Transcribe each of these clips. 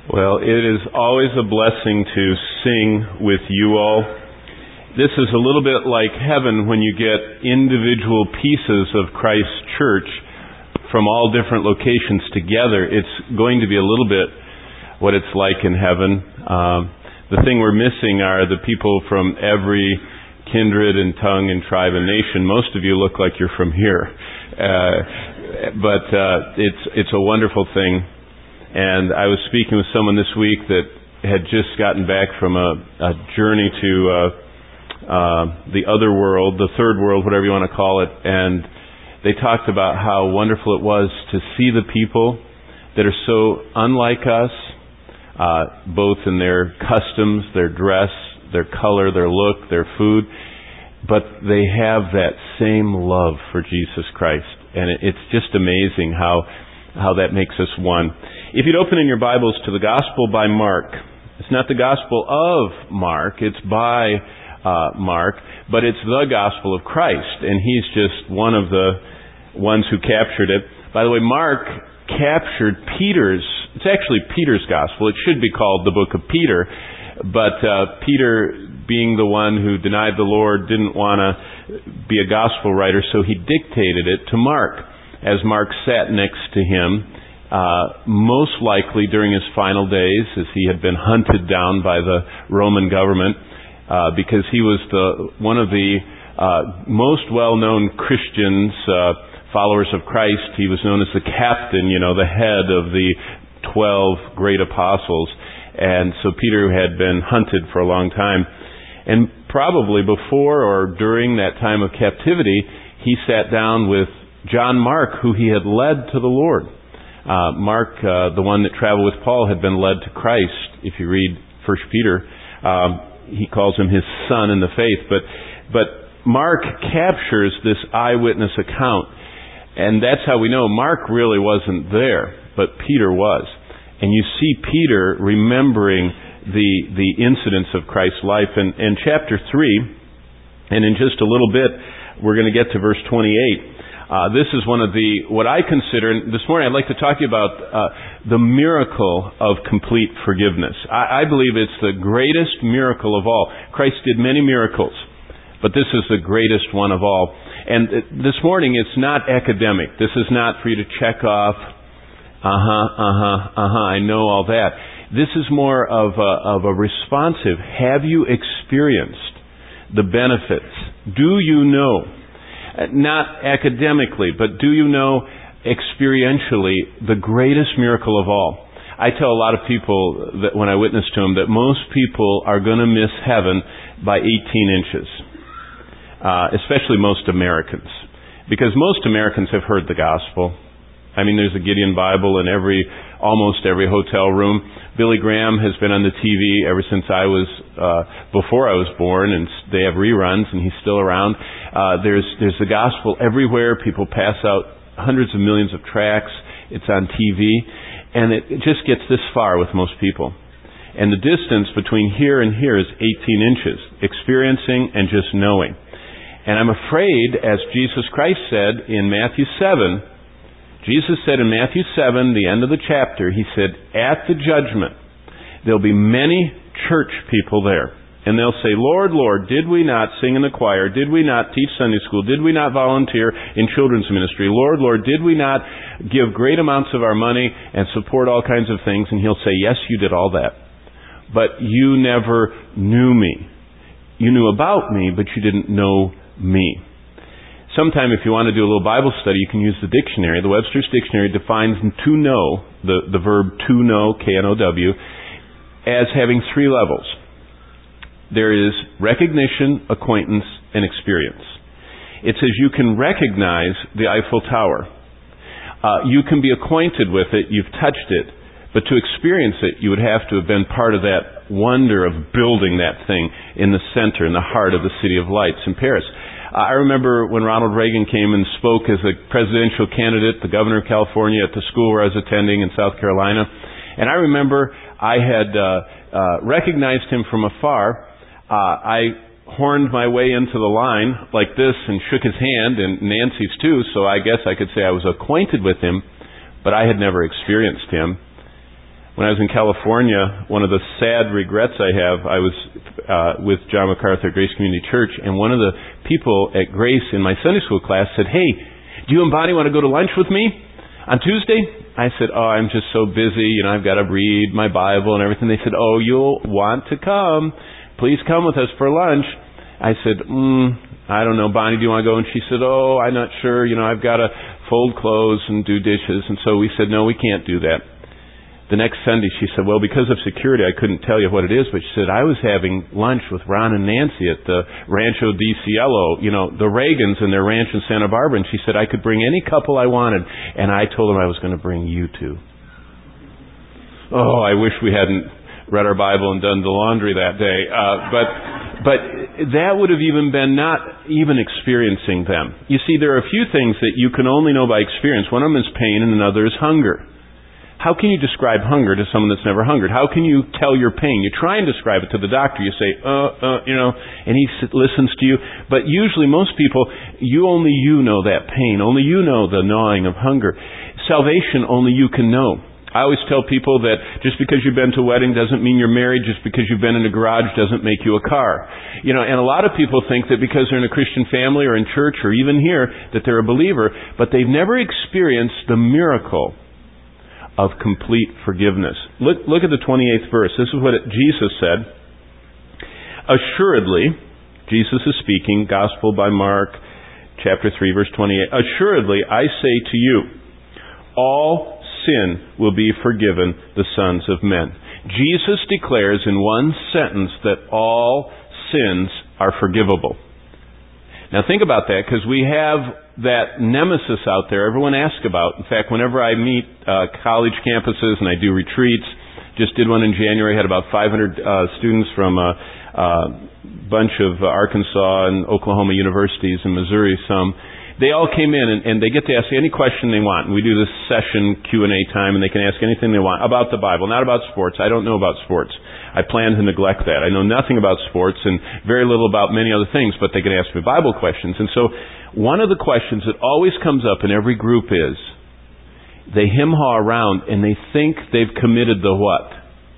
Well, it is always a blessing to sing with you all. This is a little bit like heaven when you get individual pieces of Christ's church from all different locations together. It's going to be a little bit what it's like in heaven. The thing we're missing are the people from every kindred and tongue and tribe and nation. Most of you look like you're from here. But it's a wonderful thing. And I was speaking with someone this week that had just gotten back from a journey to the other world, the third world, whatever you want to call it. And they talked about how wonderful it was to see the people that are so unlike us, both in their customs, their dress, their color, their look, their food, but they have that same love for Jesus Christ. And it's just amazing how that makes us one. If you'd open in your Bibles to the Gospel by Mark, it's not the Gospel of Mark, it's by Mark, but it's the Gospel of Christ, and he's just one of the ones who captured it. By the way, Mark captured it's actually Peter's Gospel. It should be called the Book of Peter, but Peter, being the one who denied the Lord, didn't want to be a Gospel writer, so he dictated it to Mark. As Mark sat next to him, most likely during his final days, as he had been hunted down by the Roman government, because he was one of the most well-known Christians, followers of Christ. He was known as the captain, the head of the 12 great apostles. And so Peter had been hunted for a long time. And probably before or during that time of captivity, he sat down with John Mark, who he had led to the Lord. Mark, the one that traveled with Paul, had been led to Christ. If you read 1 Peter, he calls him his son in the faith. But Mark captures this eyewitness account, and that's how we know Mark really wasn't there, but Peter was. And you see Peter remembering the incidents of Christ's life. In chapter 3, and in just a little bit, we're going to get to verse 28. This is one of what I consider, and this morning I'd like to talk to you about the miracle of complete forgiveness. I believe it's the greatest miracle of all. Christ did many miracles, but this is the greatest one of all. And this morning it's not academic. This is not for you to check off, I know all that. This is more of a responsive, have you experienced the benefits? Do you know? Not academically, but do you know experientially the greatest miracle of all? I tell a lot of people that when I witness to them that most people are going to miss heaven by 18 inches, especially most Americans, because most Americans have heard the gospel. I mean, there's a Gideon Bible in almost every hotel room. Billy Graham has been on the TV ever since before I was born, and they have reruns, and he's still around. There's the gospel everywhere. People pass out hundreds of millions of tracts. It's on TV, and it just gets this far with most people. And the distance between here and here is 18 inches, experiencing and just knowing. And I'm afraid, as Jesus Christ said in Matthew 7, Jesus said in Matthew 7, the end of the chapter, he said, at the judgment, there'll be many church people there. And they'll say, Lord, Lord, did we not sing in the choir? Did we not teach Sunday school? Did we not volunteer in children's ministry? Lord, Lord, did we not give great amounts of our money and support all kinds of things? And he'll say, yes, you did all that. But you never knew me. You knew about me, but you didn't know me. Sometime, if you want to do a little Bible study, you can use the dictionary. The Webster's Dictionary defines to know, the verb to know, K-N-O-W, as having three levels. There is recognition, acquaintance, and experience. It says you can recognize the Eiffel Tower. You can be acquainted with it, you've touched it, but to experience it, you would have to have been part of that wonder of building that thing in the center, in the heart of the City of Lights in Paris. I remember when Ronald Reagan came and spoke as a presidential candidate, the governor of California, at the school where I was attending in South Carolina. And I remember I had recognized him from afar. I horned my way into the line like this and shook his hand, and Nancy's too, so I guess I could say I was acquainted with him, but I had never experienced him. When I was in California, one of the sad regrets I have, I was with John MacArthur at Grace Community Church, and one of the people at Grace in my Sunday school class said, "Hey, do you and Bonnie want to go to lunch with me on Tuesday?" I said, "Oh, I'm just so busy. I've got to read my Bible and everything." They said, "Oh, you'll want to come. Please come with us for lunch." I said, "I don't know, Bonnie, do you want to go?" And she said, "Oh, I'm not sure. I've got to fold clothes and do dishes." And so we said, "No, we can't do that." The next Sunday she said, "Well, because of security, I couldn't tell you what it is." But she said, "I was having lunch with Ron and Nancy at the Rancho Di Cielo, the Reagans and their ranch in Santa Barbara." And she said, "I could bring any couple I wanted. And I told them I was going to bring you two." Oh, I wish we hadn't read our Bible and done the laundry that day. But that would have even been not even experiencing them. You see, there are a few things that you can only know by experience. One of them is pain and another is hunger. How can you describe hunger to someone that's never hungered? How can you tell your pain? You try and describe it to the doctor. You say, and he listens to you. But usually most people, only you know that pain. Only you know the gnawing of hunger. Salvation, only you can know. I always tell people that just because you've been to a wedding doesn't mean you're married. Just because you've been in a garage doesn't make you a car. And a lot of people think that because they're in a Christian family or in church or even here that they're a believer, but they've never experienced the miracle of complete forgiveness. Look at the 28th verse. This is what Jesus said. "Assuredly," Jesus is speaking, Gospel by Mark, chapter 3, verse 28. "Assuredly, I say to you, all sin will be forgiven the sons of men." Jesus declares in one sentence that all sins are forgivable. Now think about that, because we have that nemesis out there everyone asks about. In fact, whenever I meet college campuses and I do retreats, just did one in January, had about 500 students from a bunch of Arkansas and Oklahoma universities and Missouri, some. They all came in and they get to ask any question they want. And we do this session Q&A time, and they can ask anything they want about the Bible, not about sports. I don't know about sports. I plan to neglect that. I know nothing about sports and very little about many other things, but they can ask me Bible questions. And so one of the questions that always comes up in every group is they hem-haw around and they think they've committed the what?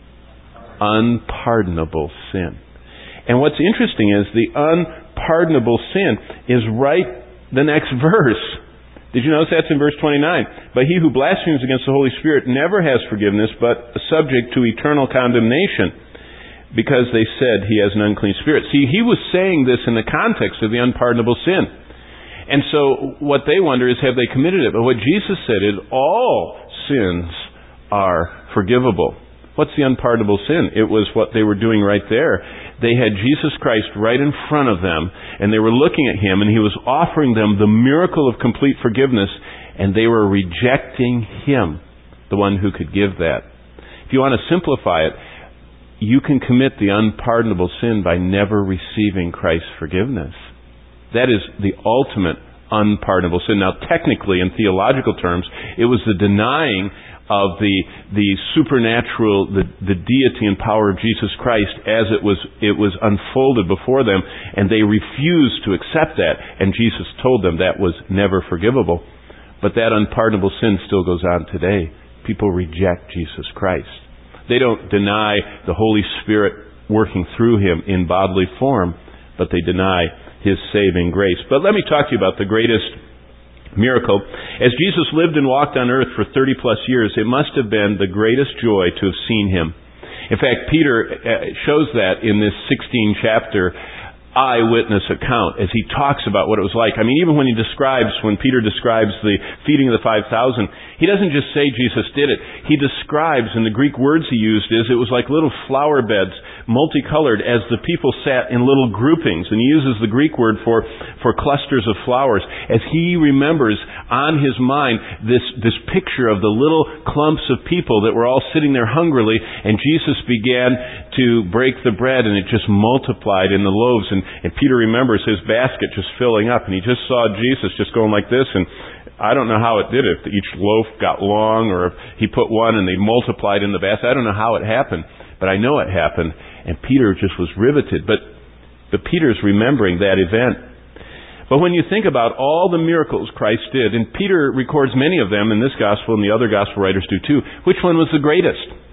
Unpardonable sin. And what's interesting is the unpardonable sin is right the next verse. Did you notice that's in verse 29? "But he who blasphemes against the Holy Spirit never has forgiveness, but subject to eternal condemnation, because they said he has an unclean spirit." See, he was saying this in the context of the unpardonable sin. And so what they wonder is, have they committed it? But what Jesus said is, all sins are forgivable. What's the unpardonable sin? It was what they were doing right there. They had Jesus Christ right in front of them, and they were looking at Him, and He was offering them the miracle of complete forgiveness, and they were rejecting Him, the one who could give that. If you want to simplify it, you can commit the unpardonable sin by never receiving Christ's forgiveness. That is the ultimate unpardonable sin. Now, technically, in theological terms, it was the denying of the supernatural, the deity and power of Jesus Christ as it was unfolded before them, and they refused to accept that, and Jesus told them that was never forgivable. But that unpardonable sin still goes on today. People reject Jesus Christ. They don't deny the Holy Spirit working through Him in bodily form, but they deny His saving grace. But let me talk to you about the greatest miracle. As Jesus lived and walked on earth for 30 plus years, it must have been the greatest joy to have seen Him. In fact, Peter shows that in this 16 chapter eyewitness account as he talks about what it was like. I mean, even when Peter describes the feeding of the 5,000, he doesn't just say Jesus did it. He describes, and the Greek words he used is, it was like little flower beds, multicolored, as the people sat in little groupings. And he uses the Greek word for clusters of flowers, as he remembers on his mind this picture of the little clumps of people that were all sitting there hungrily, and Jesus began to break the bread, and it just multiplied in the loaves. And Peter remembers his basket just filling up, and he just saw Jesus just going like this, and I don't know how it did it. If each loaf got long, or if he put one and they multiplied in the basket. I don't know how it happened, but I know it happened. And Peter just was riveted. But Peter's remembering that event. But when you think about all the miracles Christ did, and Peter records many of them in this gospel, and the other gospel writers do too, which one was the greatest?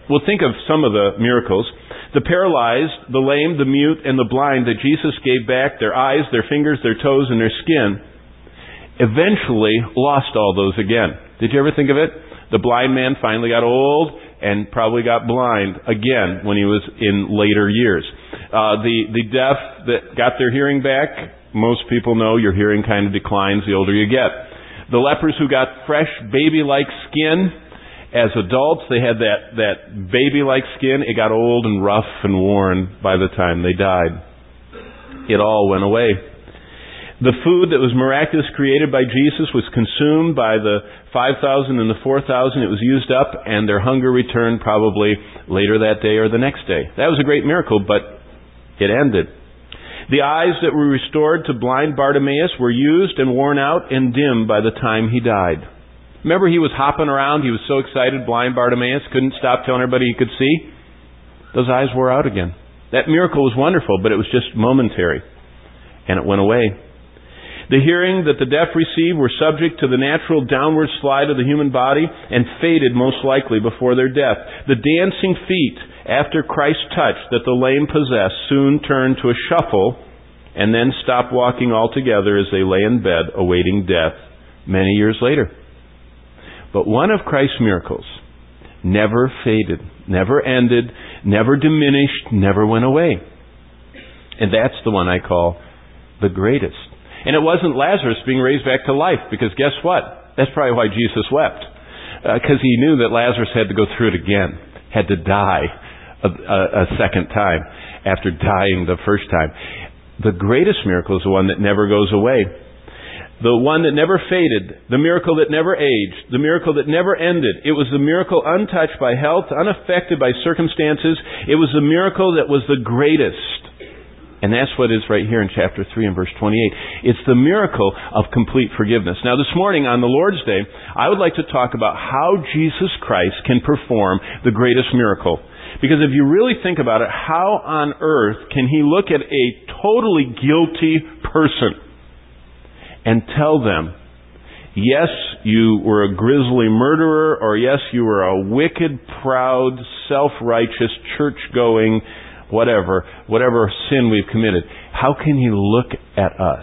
Well, think of some of the miracles. The paralyzed, the lame, the mute, and the blind that Jesus gave back their eyes, their fingers, their toes, and their skin, eventually lost all those again. Did you ever think of it? The blind man finally got old and probably got blind again when he was in later years. The deaf that got their hearing back, most people know your hearing kind of declines the older you get. The lepers who got fresh baby-like skin, as adults they had that baby-like skin. It got old and rough and worn by the time they died. It all went away. The food that was miraculously created by Jesus was consumed by the 5,000 and the 4,000. It was used up, and their hunger returned probably later that day or the next day. That was a great miracle, but it ended. The eyes that were restored to blind Bartimaeus were used and worn out and dim by the time he died. Remember, he was hopping around. He was so excited, blind Bartimaeus, couldn't stop telling everybody he could see. Those eyes wore out again. That miracle was wonderful, but it was just momentary, and it went away. The hearing that the deaf received were subject to the natural downward slide of the human body and faded most likely before their death. The dancing feet after Christ's touch that the lame possessed soon turned to a shuffle and then stopped walking altogether as they lay in bed awaiting death many years later. But one of Christ's miracles never faded, never ended, never diminished, never went away. And that's the one I call the greatest. And it wasn't Lazarus being raised back to life, because guess what? That's probably why Jesus wept. Because he knew that Lazarus had to go through it again, had to die a second time after dying the first time. The greatest miracle is the one that never goes away. The one that never faded, the miracle that never aged, the miracle that never ended. It was the miracle untouched by health, unaffected by circumstances. It was the miracle that was the greatest. And that's what is right here in chapter 3 and verse 28. It's the miracle of complete forgiveness. Now this morning on the Lord's Day, I would like to talk about how Jesus Christ can perform the greatest miracle. Because if you really think about it, how on earth can He look at a totally guilty person and tell them, yes, you were a grisly murderer, or yes, you were a wicked, proud, self-righteous, church-going, whatever sin we've committed. How can He look at us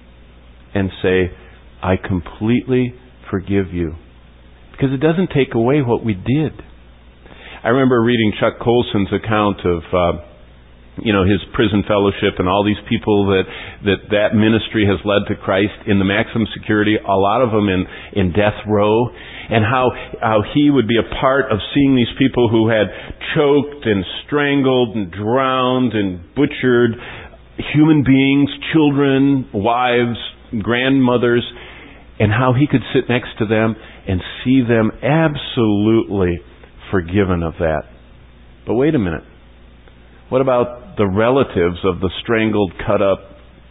and say, I completely forgive you? Because it doesn't take away what we did. I remember reading Chuck Colson's account of his prison fellowship and all these people that ministry has led to Christ in the maximum security, a lot of them in death row, and how he would be a part of seeing these people who had choked and strangled and drowned and butchered human beings, children, wives, grandmothers, and how he could sit next to them and see them absolutely forgiven of that. But wait a minute. What about the relatives of the strangled, cut up,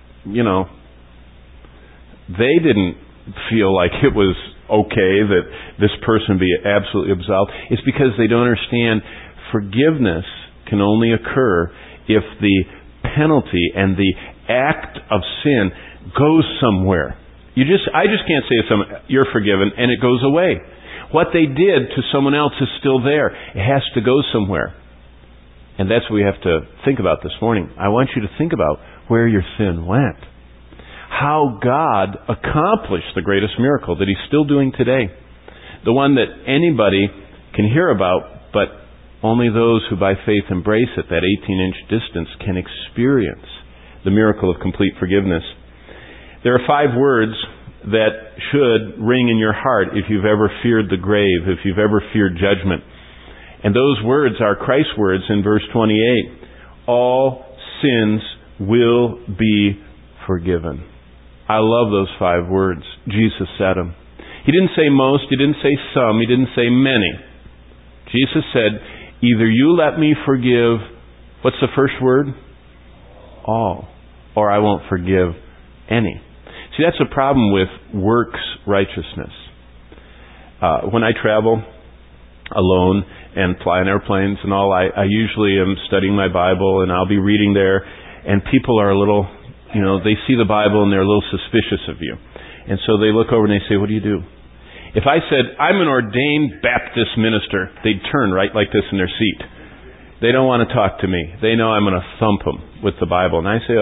they didn't feel like it was okay that this person be absolutely absolved. It's because they don't understand forgiveness can only occur if the penalty and the act of sin goes somewhere. I just can't say to someone, you're forgiven, and it goes away. What they did to someone else is still there. It has to go somewhere. And that's what we have to think about this morning. I want you to think about where your sin went. How God accomplished the greatest miracle that He's still doing today. The one that anybody can hear about, but only those who by faith embrace it, that 18-inch distance, can experience the miracle of complete forgiveness. There are 5 words that should ring in your heart if you've ever feared the grave, if you've ever feared judgment. And those words are Christ's words in verse 28. All sins will be forgiven. I love those 5 words. Jesus said them. He didn't say most, He didn't say some, He didn't say many. Jesus said, either you let me forgive, what's the first word? All. Or I won't forgive any. See, that's the problem with works righteousness. When I travel alone and fly in airplanes and all, I usually am studying my Bible, and I'll be reading there, and people are a little, they see the Bible and they're a little suspicious of you. And so they look over and they say, what do you do? If I said, I'm an ordained Baptist minister, they'd turn right like this in their seat. They don't want to talk to me. They know I'm going to thump them with the Bible. And I say,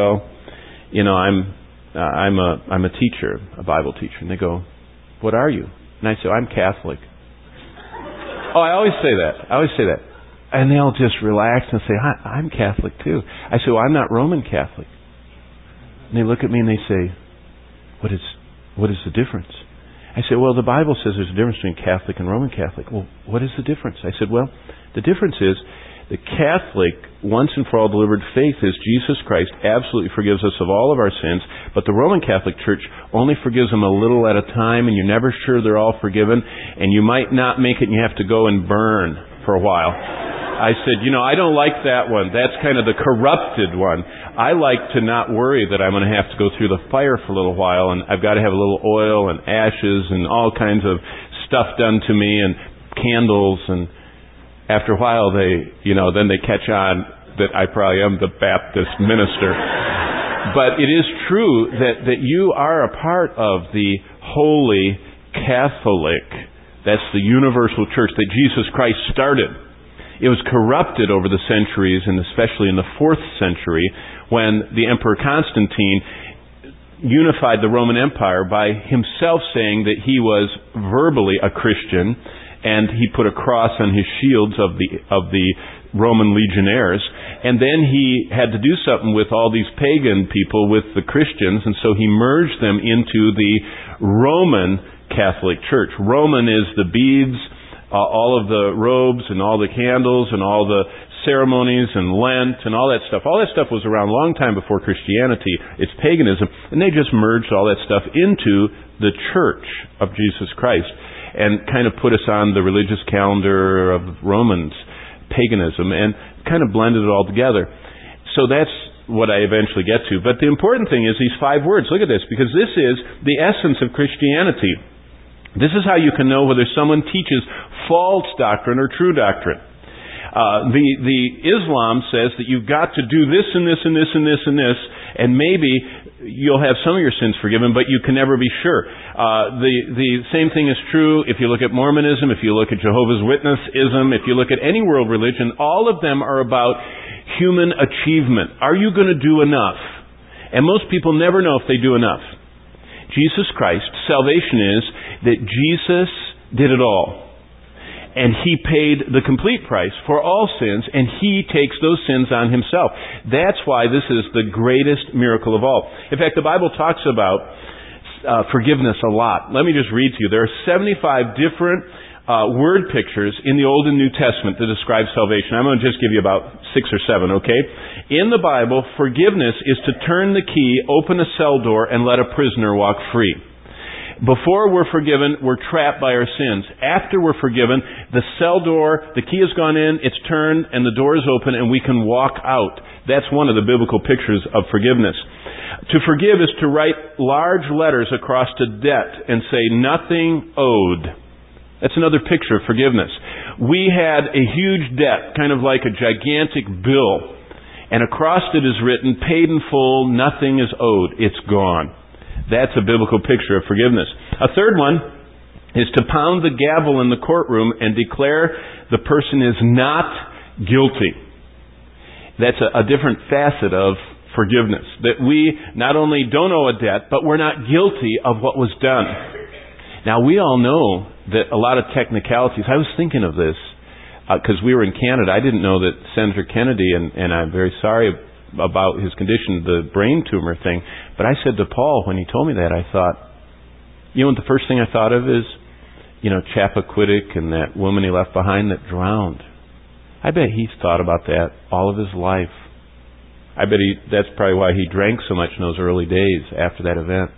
I'm a teacher, a Bible teacher. And they go, what are you? And I say, I'm Catholic. Oh, I always say that. And they'll just relax and say, I'm Catholic too. I say, well, I'm not Roman Catholic. And they look at me and they say, what is the difference? I say, well, the Bible says there's a difference between Catholic and Roman Catholic. Well, what is the difference? I said, well, the difference is the Catholic, once and for all delivered faith is Jesus Christ absolutely forgives us of all of our sins, but the Roman Catholic Church only forgives them a little at a time, and you're never sure they're all forgiven, and you might not make it and you have to go and burn for a while. I said, I don't like that one. That's kind of the corrupted one. I like to not worry that I'm going to have to go through the fire for a little while, and I've got to have a little oil and ashes and all kinds of stuff done to me and candles, and after a while then they catch on that I probably am the Baptist minister. But it is true that you are a part of the Holy Catholic. That's the universal church that Jesus Christ started. It was corrupted over the centuries, and especially in the 4th century, when the Emperor Constantine unified the Roman Empire by himself saying that he was verbally a Christian, and he put a cross on his shields of the Roman legionnaires, and then he had to do something with all these pagan people, with the Christians, and so he merged them into the Roman Catholic Church. Roman is the beads, all of the robes and all the candles and all the ceremonies and Lent and all that stuff. All that stuff was around a long time before Christianity. It's paganism. And they just merged all that stuff into the Church of Jesus Christ and kind of put us on the religious calendar of Romans, paganism, and kind of blended it all together. So that's what I eventually get to. But the important thing is these 5 words. Look at this, because this is the essence of Christianity. This is how you can know whether someone teaches false doctrine or true doctrine. The Islam says that you've got to do this and this and this and this and this, and maybe you'll have some of your sins forgiven, but you can never be sure. The same thing is true if you look at Mormonism, if you look at Jehovah's Witnessism, if you look at any world religion. All of them are about human achievement. Are you going to do enough? And most people never know if they do enough. Jesus Christ, salvation is that Jesus did it all. And He paid the complete price for all sins, and He takes those sins on Himself. That's why this is the greatest miracle of all. In fact, the Bible talks about forgiveness a lot. Let me just read to you. There are 75 different word pictures in the Old and New Testament that describe salvation. I'm going to just give you about 6 or 7, okay? In the Bible, forgiveness is to turn the key, open a cell door, and let a prisoner walk free. Before we're forgiven, we're trapped by our sins. After we're forgiven, the cell door, the key has gone in, it's turned, and the door is open, and we can walk out. That's one of the biblical pictures of forgiveness. To forgive is to write large letters across a debt and say, nothing owed. That's another picture of forgiveness. We had a huge debt, kind of like a gigantic bill, and across it is written, paid in full, nothing is owed. It's gone. That's a biblical picture of forgiveness. A third one is to pound the gavel in the courtroom and declare the person is not guilty. That's a different facet of forgiveness. That we not only don't owe a debt, but we're not guilty of what was done. Now, we all know that a lot of technicalities. I was thinking of this because we were in Canada. I didn't know that Senator Kennedy, and I'm very sorry about his condition, the brain tumor thing. But I said to Paul, when he told me that, I thought, what the first thing I thought of is, Chappaquiddick and that woman he left behind that drowned. I bet he's thought about that all of his life. I bet that's probably why he drank so much in those early days after that event.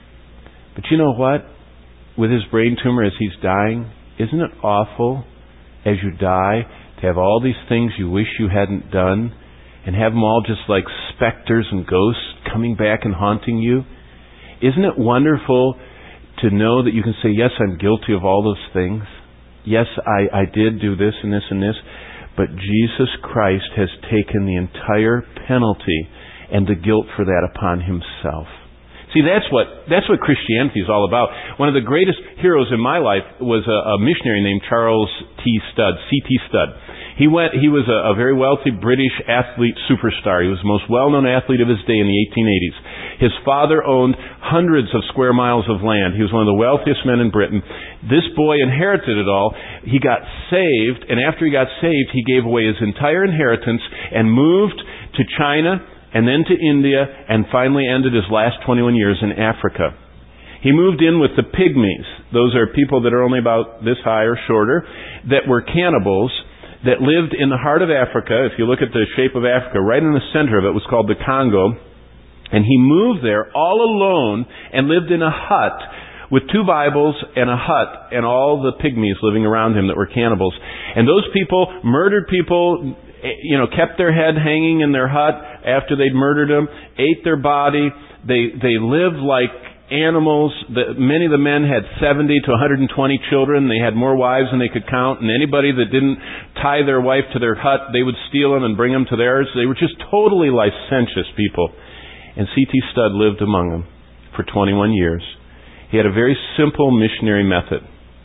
But you know what? With his brain tumor as he's dying, isn't it awful as you die to have all these things you wish you hadn't done and have them all just like specters and ghosts coming back and haunting you? Isn't it wonderful to know that you can say, yes, I'm guilty of all those things. Yes, I did do this and this and this. But Jesus Christ has taken the entire penalty and the guilt for that upon Himself. See, that's what Christianity is all about. One of the greatest heroes in my life was a missionary named Charles T. Studd, C.T. Studd. He was a very wealthy British athlete superstar. He was the most well-known athlete of his day in the 1880s. His father owned hundreds of square miles of land. He was one of the wealthiest men in Britain. This boy inherited it all. He got saved, and after he got saved, he gave away his entire inheritance and moved to China and then to India, and finally ended his last 21 years in Africa. He moved in with the Pygmies. Those are people that are only about this high or shorter, that were cannibals, that lived in the heart of Africa. If you look at the shape of Africa, right in the center of it was called the Congo. And he moved there all alone and lived in a hut with 2 Bibles and a hut and all the Pygmies living around him that were cannibals. And those people murdered people, kept their head hanging in their hut after they'd murdered them, ate their body. They lived like animals. Many of the men had 70 to 120 children. They had more wives than they could count. And anybody that didn't tie their wife to their hut, they would steal them and bring them to theirs. They were just totally licentious people. And C.T. Studd lived among them for 21 years. He had a very simple missionary method.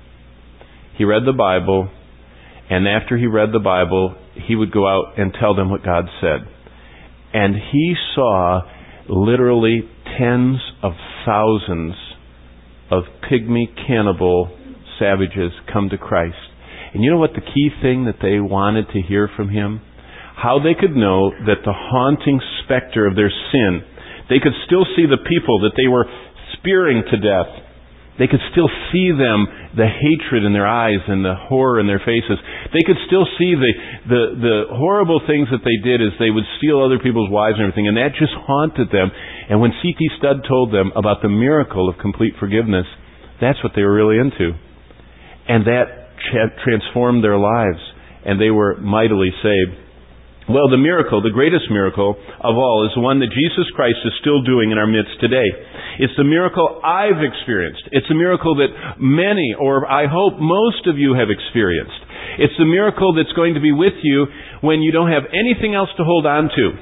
He read the Bible, and after he read the Bible, he would go out and tell them what God said. And he saw literally tens of thousands of pygmy cannibal savages come to Christ. And you know what the key thing that they wanted to hear from him? How they could know that the haunting specter of their sin, they could still see the people that they were spearing to death. They could still see them, the hatred in their eyes and the horror in their faces. They could still see the horrible things that they did as they would steal other people's wives and everything. And that just haunted them. And when C.T. Studd told them about the miracle of complete forgiveness, that's what they were really into. And that transformed their lives. And they were mightily saved. Well, the miracle, the greatest miracle of all, is the one that Jesus Christ is still doing in our midst today. It's the miracle I've experienced. It's a miracle that many, or I hope most of you have experienced. It's the miracle that's going to be with you when you don't have anything else to hold on to.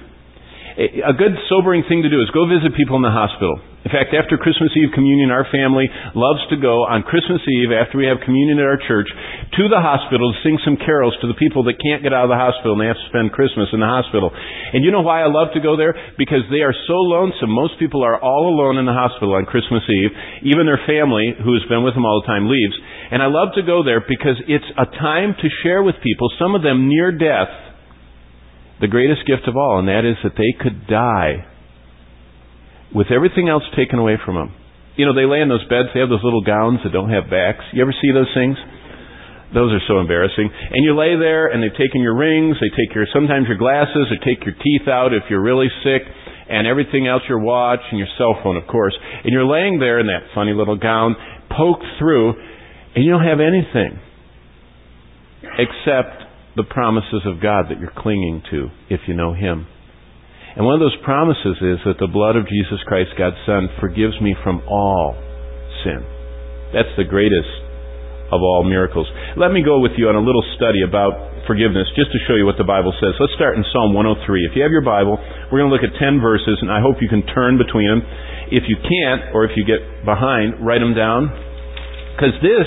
A good sobering thing to do is go visit people in the hospital. In fact, after Christmas Eve communion, our family loves to go on Christmas Eve, after we have communion at our church, to the hospital to sing some carols to the people that can't get out of the hospital and they have to spend Christmas in the hospital. And you know why I love to go there? Because they are so lonesome. Most people are all alone in the hospital on Christmas Eve. Even their family, who has been with them all the time, leaves. And I love to go there because it's a time to share with people, some of them near death, the greatest gift of all, and that is that they could die with everything else taken away from them. You know, they lay in those beds, they have those little gowns that don't have backs. You ever see those things? Those are so embarrassing. And you lay there, and they've taken your rings, they take sometimes your glasses, or take your teeth out if you're really sick, and everything else, your watch, and your cell phone, of course. And you're laying there in that funny little gown, poked through, and you don't have anything except the promises of God that you're clinging to if you know Him. And one of those promises is that the blood of Jesus Christ, God's Son, forgives me from all sin. That's the greatest of all miracles. Let me go with you on a little study about forgiveness, just to show you what the Bible says. Let's start in Psalm 103. If you have your Bible, we're going to look at 10 verses, and I hope you can turn between them. If you can't, or if you get behind, write them down. Because this,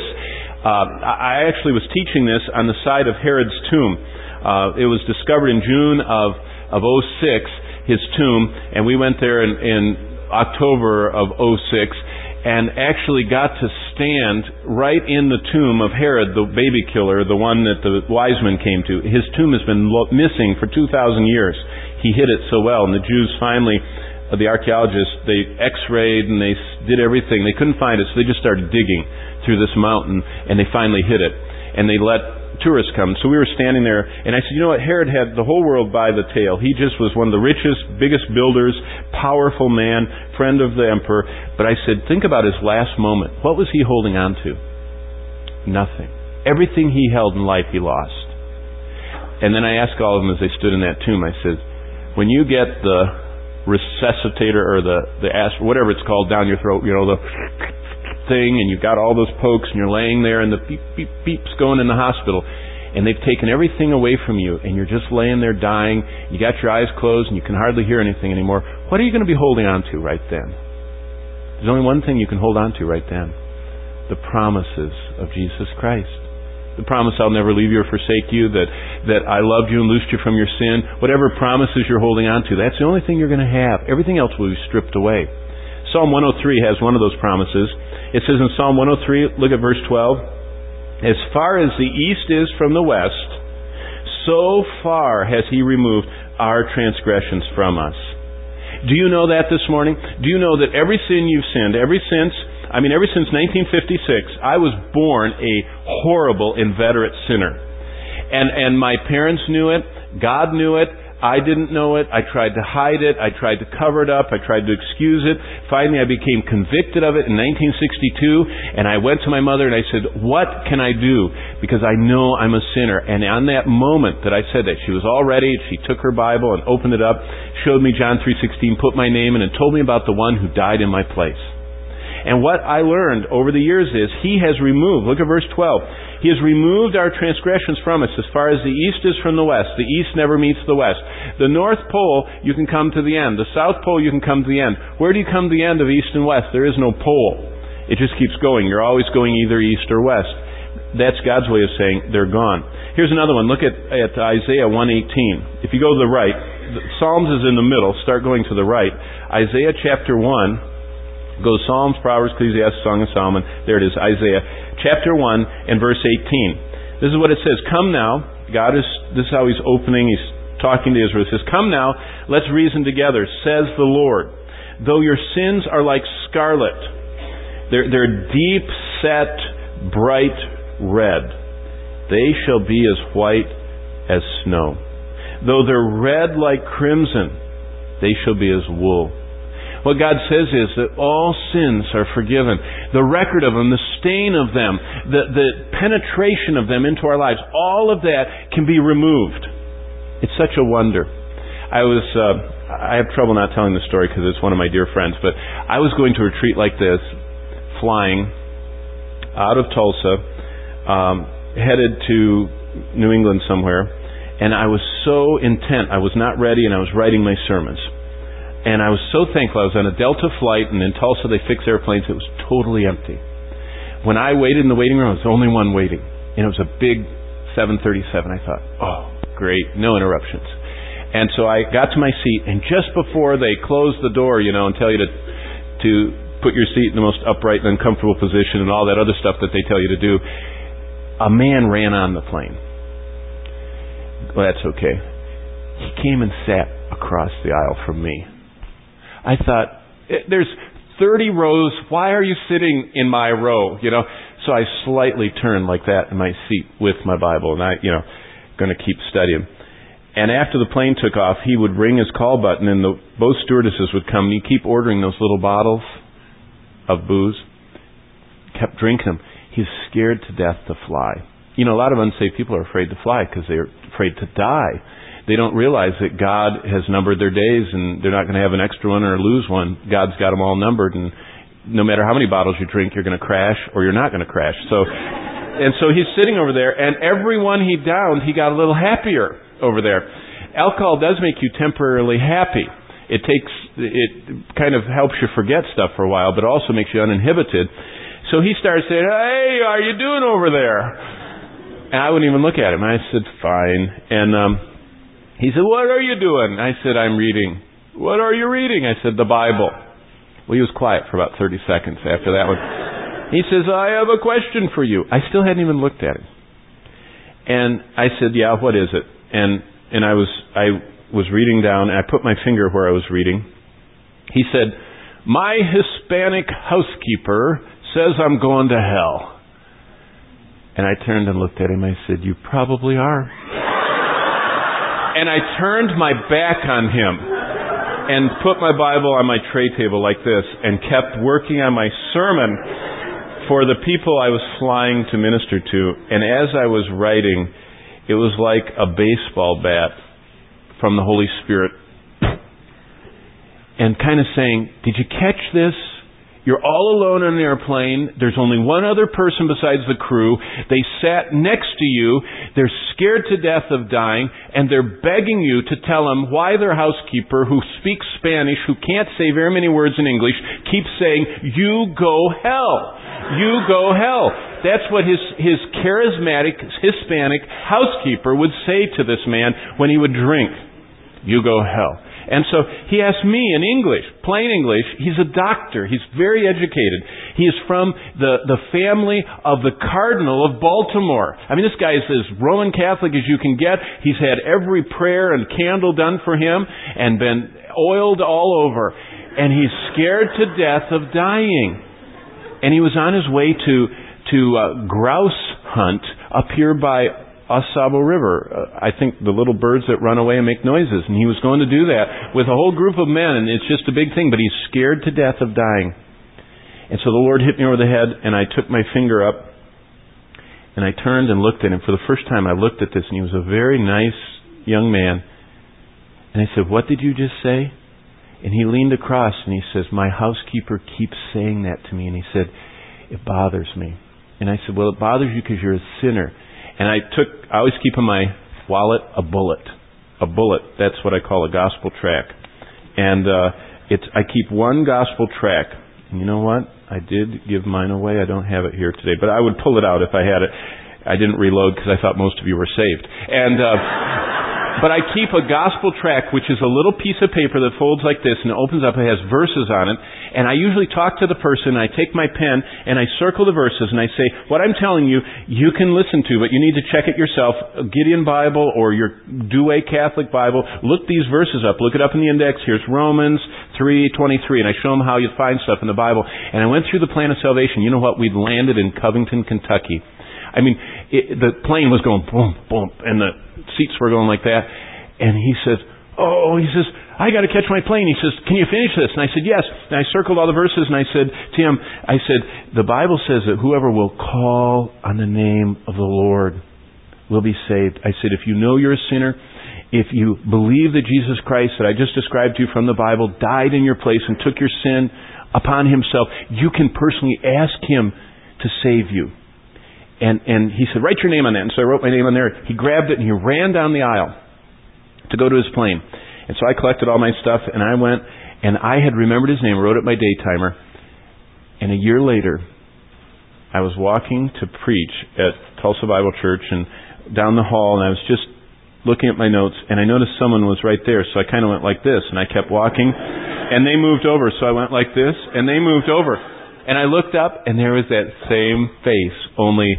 I actually was teaching this on the side of Herod's tomb. It was discovered in June of 06, his tomb, and we went there in October of 06, and actually got to stand right in the tomb of Herod, the baby killer, the one that the wise men came to. His tomb has been missing for 2,000 years. He hid it so well, and the Jews finally, the archaeologists, they x-rayed and they did everything. They couldn't find it, so they just started digging through this mountain, and they finally hid it. And they let tourists come. So we were standing there, and I said, you know what, Herod had the whole world by the tail. He just was one of the richest, biggest builders, powerful man, friend of the emperor. But I said, think about his last moment. What was he holding on to? Nothing. Everything he held in life, he lost. And then I asked all of them as they stood in that tomb, I said, when you get the resuscitator or the whatever it's called down your throat, you know, the thing, and you've got all those pokes, and you're laying there, and the beep, beep, beep's going in the hospital, and they've taken everything away from you, and you're just laying there dying, you got your eyes closed, and you can hardly hear anything anymore. What are you going to be holding on to right then? There's only one thing you can hold on to right then. The promises of Jesus Christ. The promise I'll never leave you or forsake you, that I loved you and loosed you from your sin. Whatever promises you're holding on to, that's the only thing you're going to have. Everything else will be stripped away. Psalm 103 has one of those promises. It says in Psalm 103, look at verse 12, as far as the east is from the west, so far has He removed our transgressions from us. Do you know that this morning? Do you know that every sin you've sinned, ever since 1956, I was born a horrible, inveterate sinner. And my parents knew it. God knew it. I didn't know it. I tried to hide it. I tried to cover it up. I tried to excuse it. Finally, I became convicted of it in 1962, and I went to my mother and I said, what can I do? Because I know I'm a sinner. And on that moment that I said that, she was all ready. She took her Bible and opened it up, showed me John 3:16, put my name in, and told me about the one who died in my place. And what I learned over the years is He has removed, look at verse 12, He has removed our transgressions from us as far as the east is from the west. The east never meets the west. The North Pole, you can come to the end. The South Pole, you can come to the end. Where do you come to the end of east and west? There is no pole. It just keeps going. You're always going either east or west. That's God's way of saying they're gone. Here's another one. Look at Isaiah 1:18. If you go to the right, Psalms is in the middle. Start going to the right. Isaiah chapter 1. Go Psalms, Proverbs, Ecclesiastes, Song of Solomon. There it is, Isaiah. Chapter 1 and verse 18. This is what it says. Come now. This is how He's opening. He's talking to Israel. He says, come now, let's reason together, says the Lord. Though your sins are like scarlet, they're deep set, bright red, they shall be as white as snow. Though they're red like crimson, they shall be as wool. What God says is that all sins are forgiven. The record of them, the stain of them, the penetration of them into our lives, all of that can be removed. It's such a wonder. I have trouble not telling the story because it's one of my dear friends, but I was going to a retreat like this, flying out of Tulsa, headed to New England somewhere, and I was so intent. I was not ready, and I was writing my sermons. And I was so thankful. I was on a Delta flight, and in Tulsa they fix airplanes. It was totally empty. When I waited in the waiting room, I was the only one waiting. And it was a big 737. I thought, oh, great, no interruptions. And so I got to my seat, and just before they close the door, and tell you to put your seat in the most upright and uncomfortable position and all that other stuff that they tell you to do, a man ran on the plane. Well, that's okay. He came and sat across the aisle from me. I thought, there's 30 rows. Why are you sitting in my row? So I slightly turned like that in my seat with my Bible, and I, going to keep studying. And after the plane took off, he would ring his call button, and both stewardesses would come, and he'd keep ordering those little bottles of booze. Kept drinking them. He's scared to death to fly. A lot of unsaved people are afraid to fly because they're afraid to die. They don't realize that God has numbered their days, and they're not going to have an extra one or lose one. God's got them all numbered, and no matter how many bottles you drink, you're going to crash or you're not going to crash. So he's sitting over there, and everyone he downed, he got a little happier over there. Alcohol does make you temporarily happy. It kind of helps you forget stuff for a while, but also makes you uninhibited. So he started saying, hey, how are you doing over there? And I wouldn't even look at him. I said, fine. And he said, what are you doing? I said, I'm reading. What are you reading? I said, the Bible. Well, he was quiet for about 30 seconds after that one. He says, I have a question for you. I still hadn't even looked at him. And I said, yeah, what is it? And I was reading down, and I put my finger where I was reading. He said, my Hispanic housekeeper says I'm going to hell. And I turned and looked at him. I said, you probably are. And I turned my back on him and put my Bible on my tray table like this and kept working on my sermon for the people I was flying to minister to. And as I was writing, it was like a baseball bat from the Holy Spirit. And kind of saying, did you catch this? You're all alone on the airplane. There's only one other person besides the crew. They sat next to you. They're scared to death of dying, and they're begging you to tell them why their housekeeper, who speaks Spanish, who can't say very many words in English, keeps saying, "You go hell. You go hell." That's what his charismatic Hispanic housekeeper would say to this man when he would drink. "You go hell." And so he asked me in English, plain English. He's a doctor. He's very educated. He is from the family of the Cardinal of Baltimore. I mean, this guy is as Roman Catholic as you can get. He's had every prayer and candle done for him and been oiled all over. And he's scared to death of dying. And he was on his way to grouse hunt up here by Osabo River. I think the little birds that run away and make noises. And he was going to do that with a whole group of men, and it's just a big thing, but he's scared to death of dying. And so the Lord hit me over the head, and I took my finger up, and I turned and looked at him. For the first time I looked at this, and he was a very nice young man. And I said, "What did you just say?" And he leaned across, and he says, "My housekeeper keeps saying that to me." And he said, "It bothers me." And I said, "Well, it bothers you because you're a sinner." And I always keep in my wallet a bullet. A bullet. That's what I call a gospel tract. And I keep one gospel tract. And you know what? I did give mine away. I don't have it here today, but I would pull it out if I had it. I didn't reload because I thought most of you were saved. And but I keep a gospel tract, which is a little piece of paper that folds like this, and it opens up. It has verses on it. And I usually talk to the person. I take my pen and I circle the verses, and I say, "What I'm telling you, you can listen to, but you need to check it yourself. Gideon Bible or your Douay Catholic Bible. Look these verses up. Look it up in the index. Here's Romans 3:23." And I show them how you find stuff in the Bible. And I went through the plan of salvation. You know what? We'd landed in Covington, Kentucky. I mean, the plane was going boom, boom, and the seats were going like that. And he says, "I got to catch my plane." He says, "Can you finish this?" And I said, "Yes." And I circled all the verses, and I said to him, "The Bible says that whoever will call on the name of the Lord will be saved." I said, "If you know you're a sinner, if you believe that Jesus Christ, that I just described to you from the Bible, died in your place and took your sin upon himself, you can personally ask him to save you." And he said, "Write your name on that." And so I wrote my name on there. He grabbed it and he ran down the aisle to go to his plane. And so I collected all my stuff and I went, and I had remembered his name, wrote it my day timer. And a year later, I was walking to preach at Tulsa Bible Church and down the hall, and I was just looking at my notes, and I noticed someone was right there. So I kind of went like this, and I kept walking, and they moved over. So I went like this, and they moved over. And I looked up, and there was that same face, only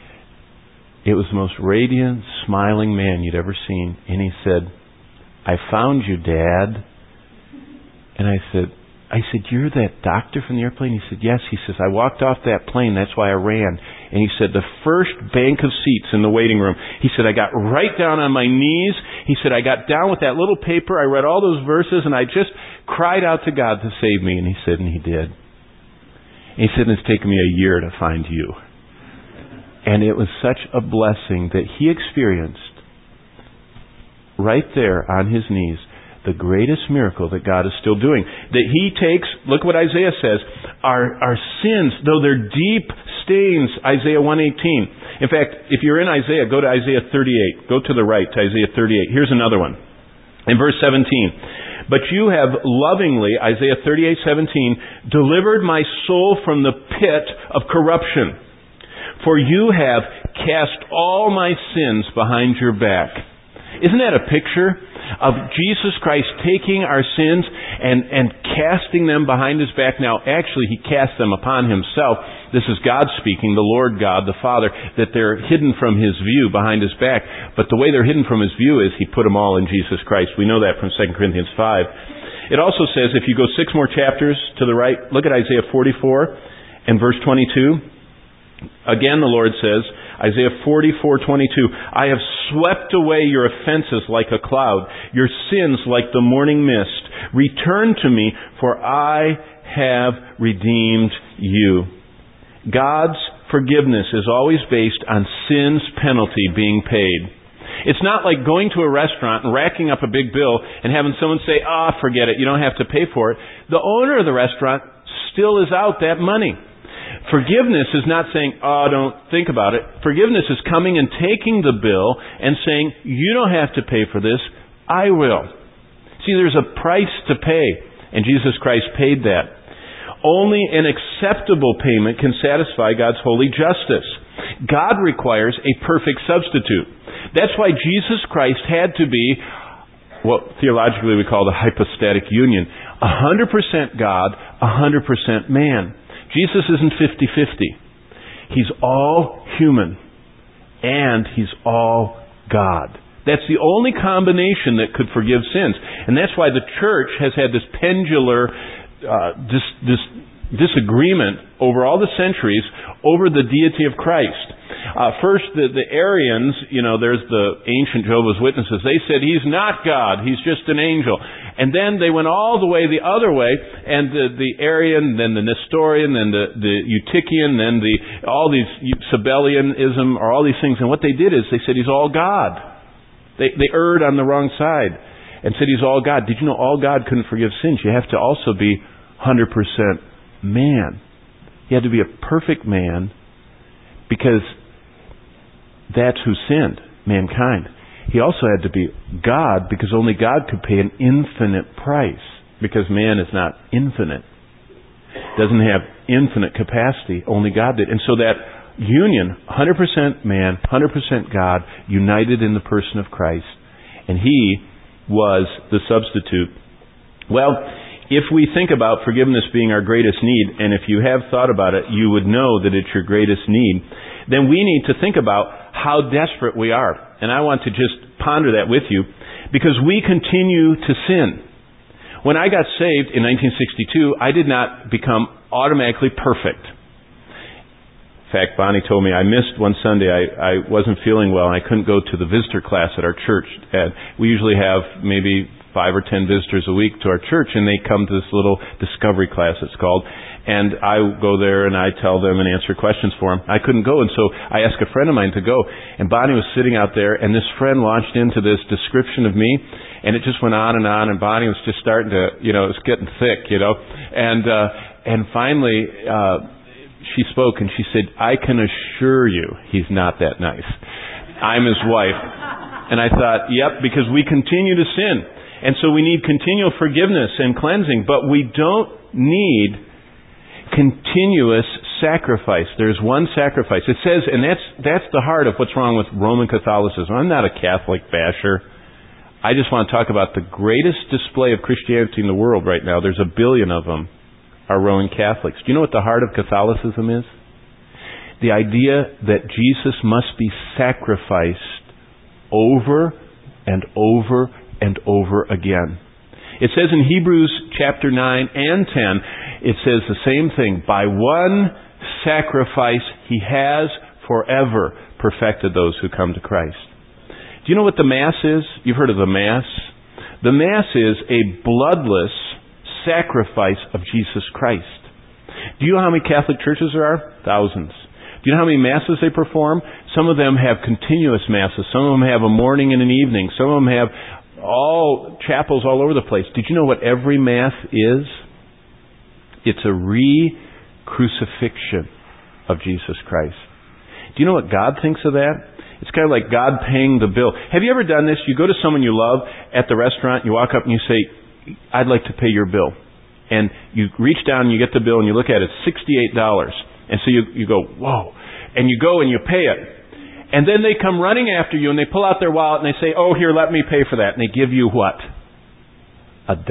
it was the most radiant, smiling man you'd ever seen. And he said, "I found you, Dad." And I said, "You're that doctor from the airplane?" He said, "Yes." He says, "I walked off that plane. That's why I ran." And he said, "The first bank of seats in the waiting room." He said, "I got right down on my knees." He said, "I got down with that little paper. I read all those verses, and I just cried out to God to save me." And he said, and he did. And he said, "It's taken me a year to find you." And it was such a blessing that he experienced right there on his knees the greatest miracle that God is still doing. That he takes, look what Isaiah says, our sins, though they're deep stains, Isaiah 1:18. In fact, if you're in Isaiah, go to Isaiah 38. Go to the right to Isaiah 38. Here's another one. In verse 17. "But you have lovingly," Isaiah 38:17, "delivered my soul from the pit of corruption. For you have cast all my sins behind your back." Isn't that a picture of Jesus Christ taking our sins and casting them behind his back? Now, actually, he cast them upon himself. This is God speaking, the Lord God, the Father, that they're hidden from his view behind his back. But the way they're hidden from his view is he put them all in Jesus Christ. We know that from 2 Corinthians 5. It also says, if you go 6 more chapters to the right, look at Isaiah 44 and verse 22. Again, the Lord says, Isaiah 44:22, "I have swept away your offenses like a cloud, your sins like the morning mist. Return to me, for I have redeemed you." God's forgiveness is always based on sin's penalty being paid. It's not like going to a restaurant and racking up a big bill and having someone say, "Forget it, you don't have to pay for it." The owner of the restaurant still is out that money. Forgiveness is not saying, oh, don't think about it. Forgiveness is coming and taking the bill and saying, you don't have to pay for this, I will. See, there's a price to pay, and Jesus Christ paid that. Only an acceptable payment can satisfy God's holy justice. God requires a perfect substitute. That's why Jesus Christ had to be what theologically we call the hypostatic union. 100% God, 100% man. Jesus isn't 50-50. He's all human, and He's all God. That's the only combination that could forgive sins. And that's why the church has had this pendular disagreement over all the centuries over the deity of Christ. First, the Arians, there's the ancient Jehovah's Witnesses. They said He's not God, He's just an angel. And then they went all the way the other way, and the Arian, then the Nestorian, then the Eutychian, then all these Sabellianism, or all these things. And what they did is they said He's all God. They erred on the wrong side and said He's all God. Did you know all God couldn't forgive sins? You have to also be 100% man. He had to be a perfect man because that's who sinned, mankind. He also had to be God because only God could pay an infinite price because man is not infinite. Doesn't have infinite capacity. Only God did. And so that union, 100% man, 100% God, united in the person of Christ. And He was the substitute. Well, if we think about forgiveness being our greatest need, and if you have thought about it, you would know that it's your greatest need, then we need to think about how desperate we are. And I want to just ponder that with you, because we continue to sin. When I got saved in 1962, I did not become automatically perfect. In fact, Bonnie told me I missed one Sunday. I wasn't feeling well, and I couldn't go to the visitor class at our church. And we usually have maybe 5 or 10 visitors a week to our church, and they come to this little discovery class, it's called. And I go there, and I tell them and answer questions for them. I couldn't go, and so I asked a friend of mine to go. And Bonnie was sitting out there, and this friend launched into this description of me, and it just went on, and Bonnie was just starting to, it was getting thick, And finally, she spoke and she said, I can assure you He's not that nice. I'm His wife. And I thought, yep, because we continue to sin. And so we need continual forgiveness and cleansing, but we don't need continuous sacrifice. There's one sacrifice. It says, and that's the heart of what's wrong with Roman Catholicism. I'm not a Catholic basher. I just want to talk about the greatest display of Christianity in the world right now. There's 1 billion of them. Are Roman Catholics. Do you know what the heart of Catholicism is? The idea that Jesus must be sacrificed over and over and over again. It says in Hebrews chapter 9 and 10, it says the same thing. By one sacrifice He has forever perfected those who come to Christ. Do you know what the Mass is? You've heard of the Mass? The Mass is a bloodless sacrifice of Jesus Christ. Do you know how many Catholic churches there are? Thousands. Do you know how many Masses they perform? Some of them have continuous Masses. Some of them have a morning and an evening. Some of them have all chapels all over the place. Did you know what every Mass is? It's a re-crucifixion of Jesus Christ. Do you know what God thinks of that? It's kind of like God paying the bill. Have you ever done this? You go to someone you love at the restaurant, you walk up and you say, I'd like to pay your bill. And you reach down and you get the bill and you look at it, $68. And so you go, whoa. And you go and you pay it. And then they come running after you and they pull out their wallet and they say, oh, here, let me pay for that. And they give you what? $1.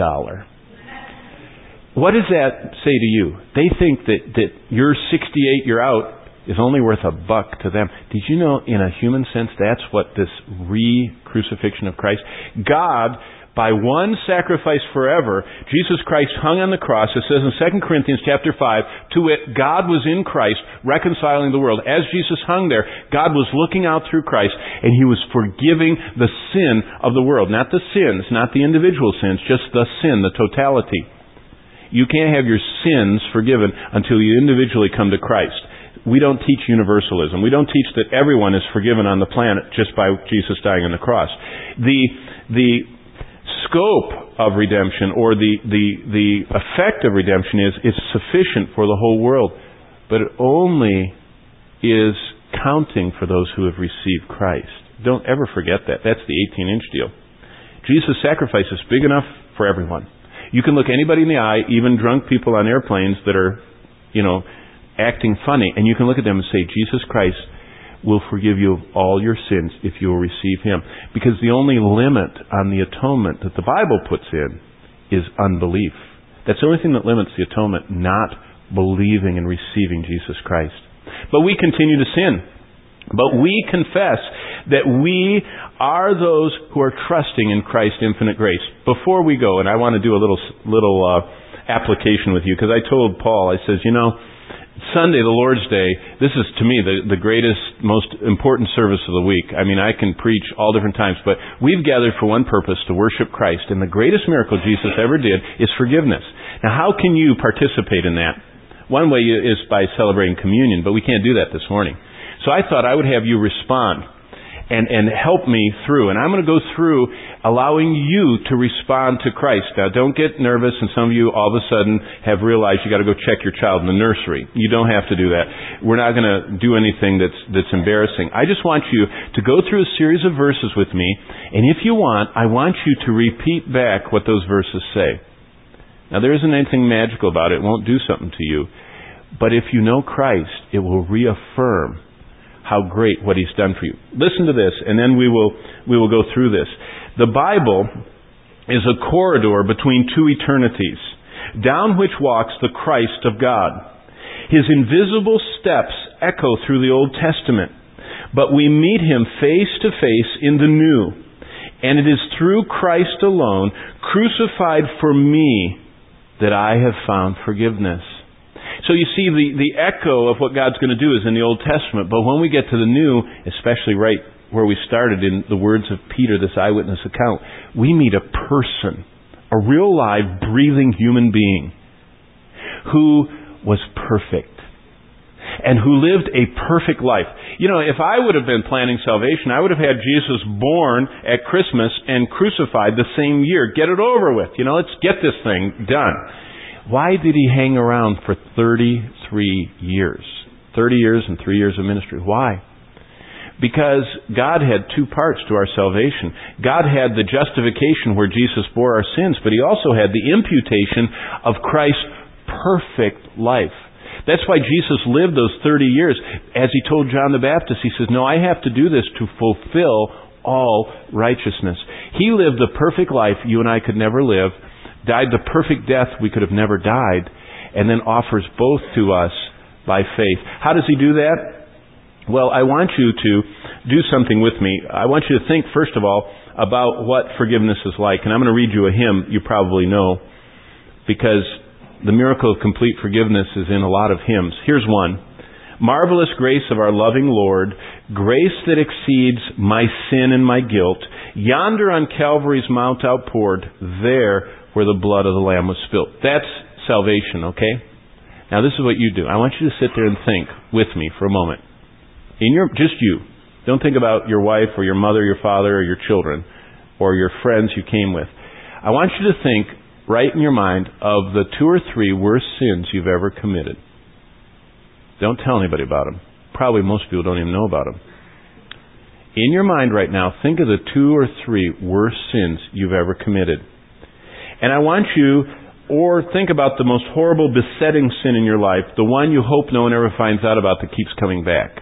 What does that say to you? They think that your 68 you're out is only worth $1 to them. Did you know, in a human sense, that's what this re-crucifixion of Christ? God, by one sacrifice forever, Jesus Christ hung on the cross. It says in 2 Corinthians chapter 5, to wit, God was in Christ reconciling the world. As Jesus hung there, God was looking out through Christ, and He was forgiving the sin of the world. Not the sins, not the individual sins, just the sin, the totality. You can't have your sins forgiven until you individually come to Christ. We don't teach universalism. We don't teach that everyone is forgiven on the planet just by Jesus dying on the cross. The scope of redemption, or the effect of redemption is it's sufficient for the whole world, but it only is counting for those who have received Christ. Don't ever forget that. That's the 18-inch deal. Jesus' sacrifice is big enough for everyone. You can look anybody in the eye, even drunk people on airplanes that are, acting funny, and you can look at them and say, Jesus Christ will forgive you of all your sins if you will receive Him. Because the only limit on the atonement that the Bible puts in is unbelief. That's the only thing that limits the atonement, not believing and receiving Jesus Christ. But we continue to sin. But we confess that we are those who are trusting in Christ's infinite grace. Before we go, and I want to do a little application with you, because I told Paul, I says, Sunday, the Lord's Day, this is to me the greatest, most important service of the week. I mean, I can preach all different times, but we've gathered for one purpose, to worship Christ. And the greatest miracle Jesus ever did is forgiveness. Now, how can you participate in that? One way is by celebrating communion, but we can't do that this morning. So I thought I would have you respond and help me through. And I'm going to go through allowing you to respond to Christ. Now, don't get nervous, and some of you all of a sudden have realized you got to go check your child in the nursery. You don't have to do that. We're not going to do anything that's embarrassing. I just want you to go through a series of verses with me, and if you want, I want you to repeat back what those verses say. Now, there isn't anything magical about it. It won't do something to you. But if you know Christ, it will reaffirm how great what He's done for you. Listen to this, and then we will go through this. The Bible is a corridor between two eternities, down which walks the Christ of God. His invisible steps echo through the Old Testament, but we meet Him face to face in the New. And it is through Christ alone, crucified for me, that I have found forgiveness. So you see, the echo of what God's going to do is in the Old Testament, but when we get to the New, especially right where we started in the words of Peter, this eyewitness account, we meet a person, a real live, breathing human being who was perfect and who lived a perfect life. If I would have been planning salvation, I would have had Jesus born at Christmas and crucified the same year. Get it over with. Let's get this thing done. Why did He hang around for 33 years? 30 years and 3 years of ministry. Why? Because God had two parts to our salvation. God had the justification where Jesus bore our sins, but He also had the imputation of Christ's perfect life. That's why Jesus lived those 30 years. As He told John the Baptist, He says, no, I have to do this to fulfill all righteousness. He lived the perfect life you and I could never live, died the perfect death we could have never died, and then offers both to us by faith. How does He do that? Well, I want you to do something with me. I want you to think, first of all, about what forgiveness is like. And I'm going to read you a hymn you probably know, because the miracle of complete forgiveness is in a lot of hymns. Here's one. Marvelous grace of our loving Lord, grace that exceeds my sin and my guilt, yonder on Calvary's mount outpoured, there where the blood of the Lamb was spilled. That's salvation, okay? Now this is what you do. I want you to sit there and think with me for a moment. Just you. Don't think about your wife or your mother, your father, or your children, or your friends you came with. I want you to think right in your mind of the 2 or 3 worst sins you've ever committed. Don't tell anybody about them. Probably most people don't even know about them. In your mind right now, think of the 2 or 3 worst sins you've ever committed. And I want you, or think about the most horrible besetting sin in your life, the one you hope no one ever finds out about that keeps coming back.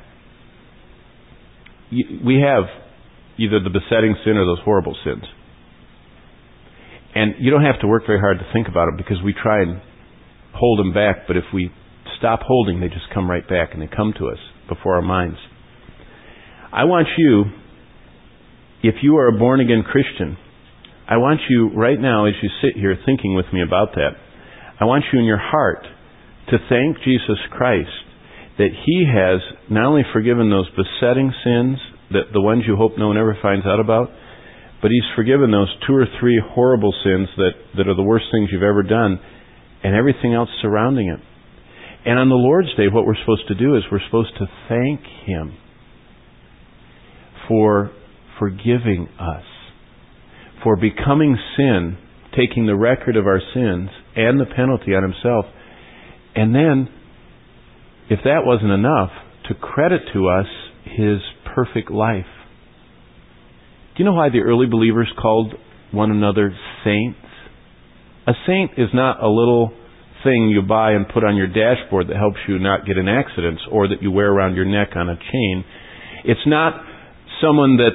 We have either the besetting sin or those horrible sins. And you don't have to work very hard to think about them, because we try and hold them back, but if we stop holding, they just come right back, and they come to us before our minds. I want you, if you are a born-again Christian, I want you right now, as you sit here thinking with me about that, I want you in your heart to thank Jesus Christ that He has not only forgiven those besetting sins, the ones you hope no one ever finds out about, but He's forgiven those 2 or 3 horrible sins that are the worst things you've ever done, and everything else surrounding it. And on the Lord's Day, what we're supposed to do is we're supposed to thank Him for forgiving us, for becoming sin taking the record of our sins and the penalty on Himself. And then, if that wasn't enough, to credit to us His perfect life. Do you know why the early believers called one another saints? A saint is not a little thing you buy and put on your dashboard that helps you not get in accidents, or that you wear around your neck on a chain. It's not someone that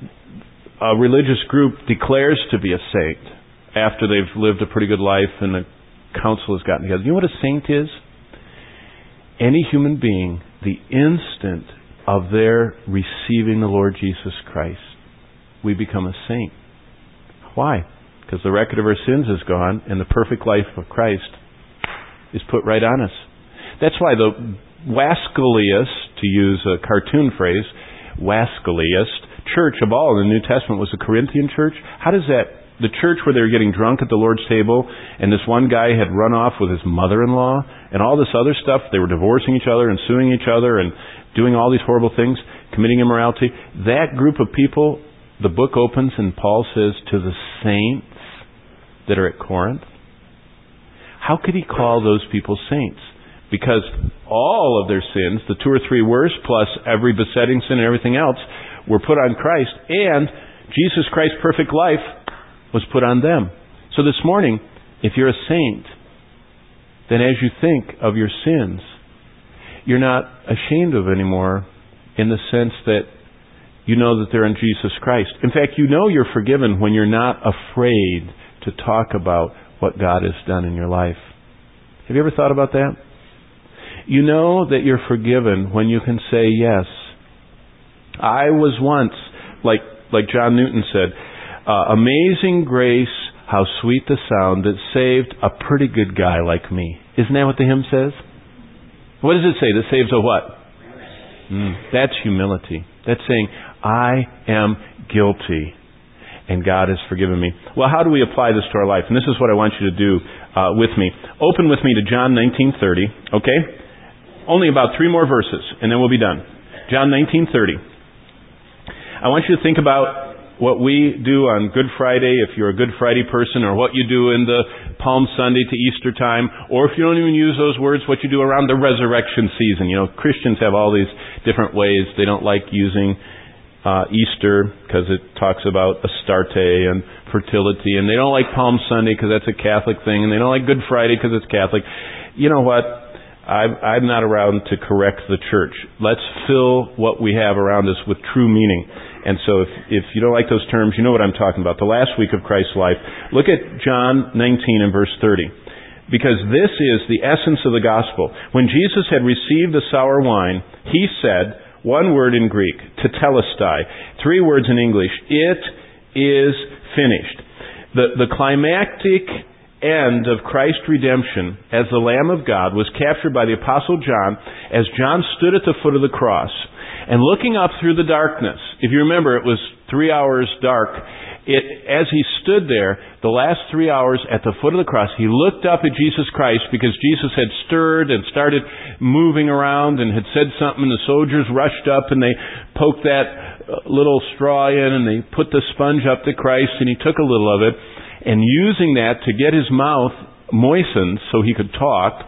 a religious group declares to be a saint after they've lived a pretty good life and the council has gotten together. You know what a saint is? Any human being, the instant of their receiving the Lord Jesus Christ, we become a saint. Why? Because the record of our sins is gone and the perfect life of Christ is put right on us. That's why the wascaliest, to use a cartoon phrase, wascaliest church of all in the New Testament was the Corinthian church. How does that, the church where they were getting drunk at the Lord's table, and this one guy had run off with his mother-in-law, and all this other stuff, they were divorcing each other and suing each other and doing all these horrible things, committing immorality. That group of people, the book opens and Paul says, to the saints that are at Corinth. How could he call those people saints? Because all of their sins, the 2 or 3 worst, plus every besetting sin and everything else, were put on Christ, and Jesus Christ's perfect life was put on them. So this morning, if you're a saint, then as you think of your sins, you're not ashamed of anymore, in the sense that you know that they're in Jesus Christ. In fact, you know you're forgiven when you're not afraid to talk about what God has done in your life. Have you ever thought about that? You know that you're forgiven when you can say, yes, I was once, like John Newton said, amazing grace, how sweet the sound that saved a pretty good guy like me. Isn't that what the hymn says? What does it say? That saves a what? That's humility. That's saying, I am guilty and God has forgiven me. Well, how do we apply this to our life? And this is what I want you to do with me. Open with me to John 19:30, okay? Only about 3 more verses, and then we'll be done. John 19:30. I want you to think about what we do on Good Friday, if you're a Good Friday person, or what you do in the Palm Sunday to Easter time, or if you don't even use those words, what you do around the resurrection season. You know, Christians have all these different ways. They don't like using Easter because it talks about Astarte and fertility, and they don't like Palm Sunday because that's a Catholic thing, and they don't like Good Friday because it's Catholic. You know what? I'm not around to correct the church. Let's fill what we have around us with true meaning. And so if you don't like those terms, you know what I'm talking about. The last week of Christ's life. Look at John 19 and verse 30. Because this is the essence of the gospel. When Jesus had received the sour wine, He said, one word in Greek, tetelestai, 3 words in English, it is finished. The climactic end of Christ's redemption as the Lamb of God was captured by the Apostle John as John stood at the foot of the cross and looking up through the darkness. If you remember, it was 3 hours dark. As he stood there, the last 3 hours at the foot of the cross, he looked up at Jesus Christ because Jesus had stirred and started moving around and had said something, and the soldiers rushed up and they poked that little straw in and they put the sponge up to Christ, and he took a little of it, and using that to get his mouth moistened so he could talk.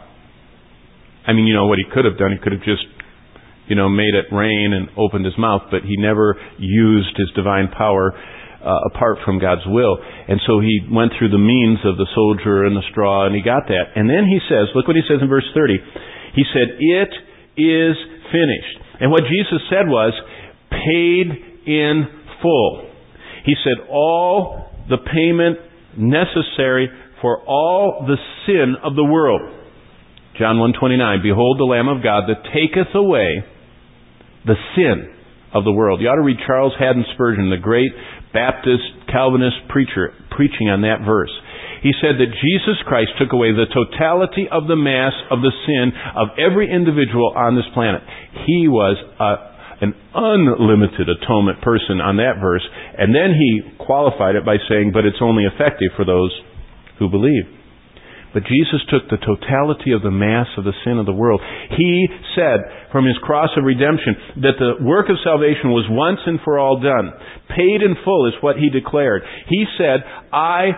I mean, you know what he could have done? He could have just, made it rain and opened his mouth, but he never used his divine power apart from God's will. And so he went through the means of the soldier and the straw, and he got that. And then he says, look what he says in verse 30. He said, it is finished. And what Jesus said was, paid in full. He said, all the payment necessary for all the sin of the world. John 1:29, behold the Lamb of God that taketh away the sin of the world. You ought to read Charles Haddon Spurgeon, the great Baptist Calvinist preacher, preaching on that verse. He said that Jesus Christ took away the totality of the mass of the sin of every individual on this planet. He was an unlimited atonement person on that verse, and then he qualified it by saying, but it's only effective for those who believe. But Jesus took the totality of the mass of the sin of the world. He said from His cross of redemption that the work of salvation was once and for all done. Paid in full is what He declared. He said, I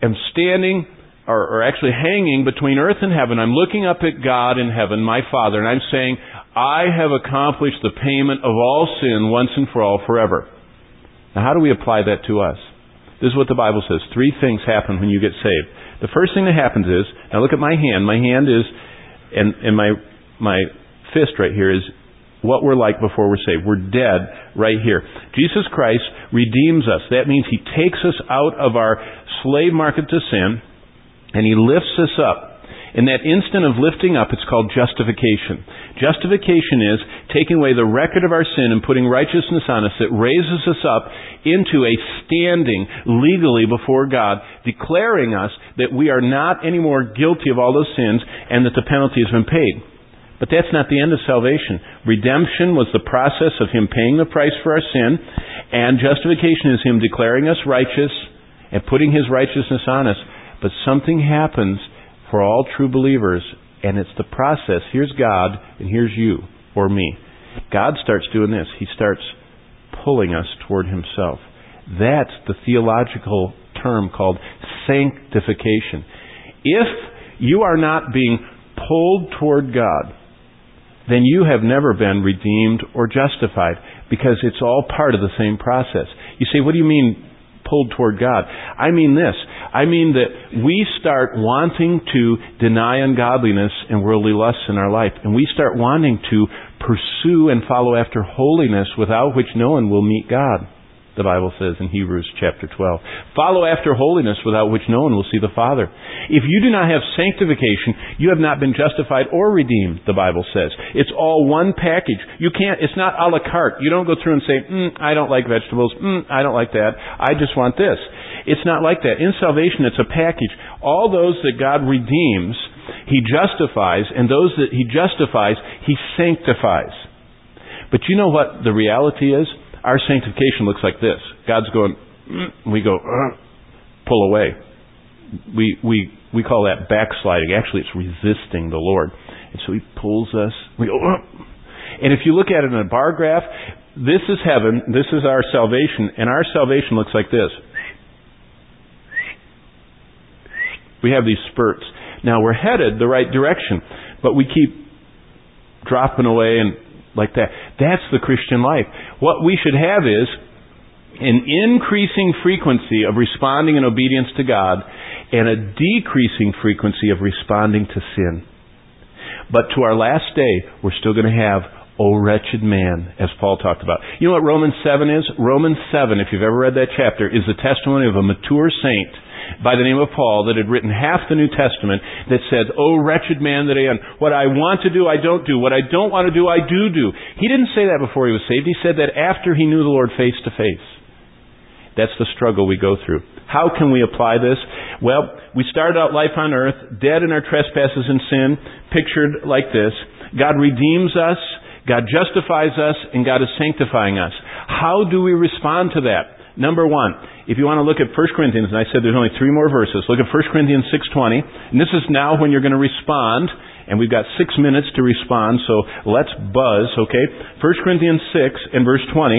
am standing, or actually hanging between earth and heaven. I'm looking up at God in heaven, my Father, and I'm saying, I have accomplished the payment of all sin once and for all forever. Now, how do we apply that to us? This is what the Bible says. 3 things happen when you get saved. The first thing that happens is, now look at my hand. My hand is, and my fist right here is what we're like before we're saved. We're dead right here. Jesus Christ redeems us. That means He takes us out of our slave market to sin, and He lifts us up. In that instant of lifting up, it's called justification. Justification is taking away the record of our sin and putting righteousness on us that raises us up into a standing legally before God, declaring us that we are not anymore guilty of all those sins and that the penalty has been paid. But that's not the end of salvation. Redemption was the process of Him paying the price for our sin, and justification is Him declaring us righteous and putting His righteousness on us. But something happens for all true believers, and it's the process. Here's God, and here's you, or me. God starts doing this. He starts pulling us toward Himself. That's the theological term called sanctification. If you are not being pulled toward God, then you have never been redeemed or justified, because it's all part of the same process. You say, what do you mean pulled toward God? I mean this. I mean that we start wanting to deny ungodliness and worldly lusts in our life, and we start wanting to pursue and follow after holiness, without which no one will meet God. The Bible says in Hebrews chapter 12. Follow after holiness, without which no one will see the Father. If you do not have sanctification, you have not been justified or redeemed, the Bible says. It's all one package. It's not a la carte. You don't go through and say, I don't like vegetables. I don't like that. I just want this. It's not like that. In salvation, it's a package. All those that God redeems, He justifies, and those that He justifies, He sanctifies. But you know what the reality is? Our sanctification looks like this. God's going, we go, pull away. We call that backsliding. Actually, it's resisting the Lord. And so He pulls us. We go, and if you look at it in a bar graph, this is heaven, this is our salvation, and our salvation looks like this. We have these spurts. Now, we're headed the right direction, but we keep dropping away and like that. That's the Christian life. What we should have is an increasing frequency of responding in obedience to God and a decreasing frequency of responding to sin. But to our last day, we're still going to have, O wretched man, as Paul talked about. You know what Romans 7 is? Romans 7, if you've ever read that chapter, is the testimony of a mature saint by the name of Paul that had written half the New Testament that said, "O wretched man that I am, what I want to do I don't do, what I don't want to do I do." He didn't say that before he was saved. He said that after he knew the Lord face to face. That's the struggle we go through. How can we apply this? Well, we started out life on earth, dead in our trespasses and sin, pictured like this. God redeems us, God justifies us, and God is sanctifying us. How do we respond to that? Number one, if you want to look at 1 Corinthians, and I said there's only 3 more verses, look at 1 Corinthians 6:20. And this is now when you're going to respond, and we've got 6 minutes to respond, so let's buzz, okay? 1 Corinthians 6 and verse 20.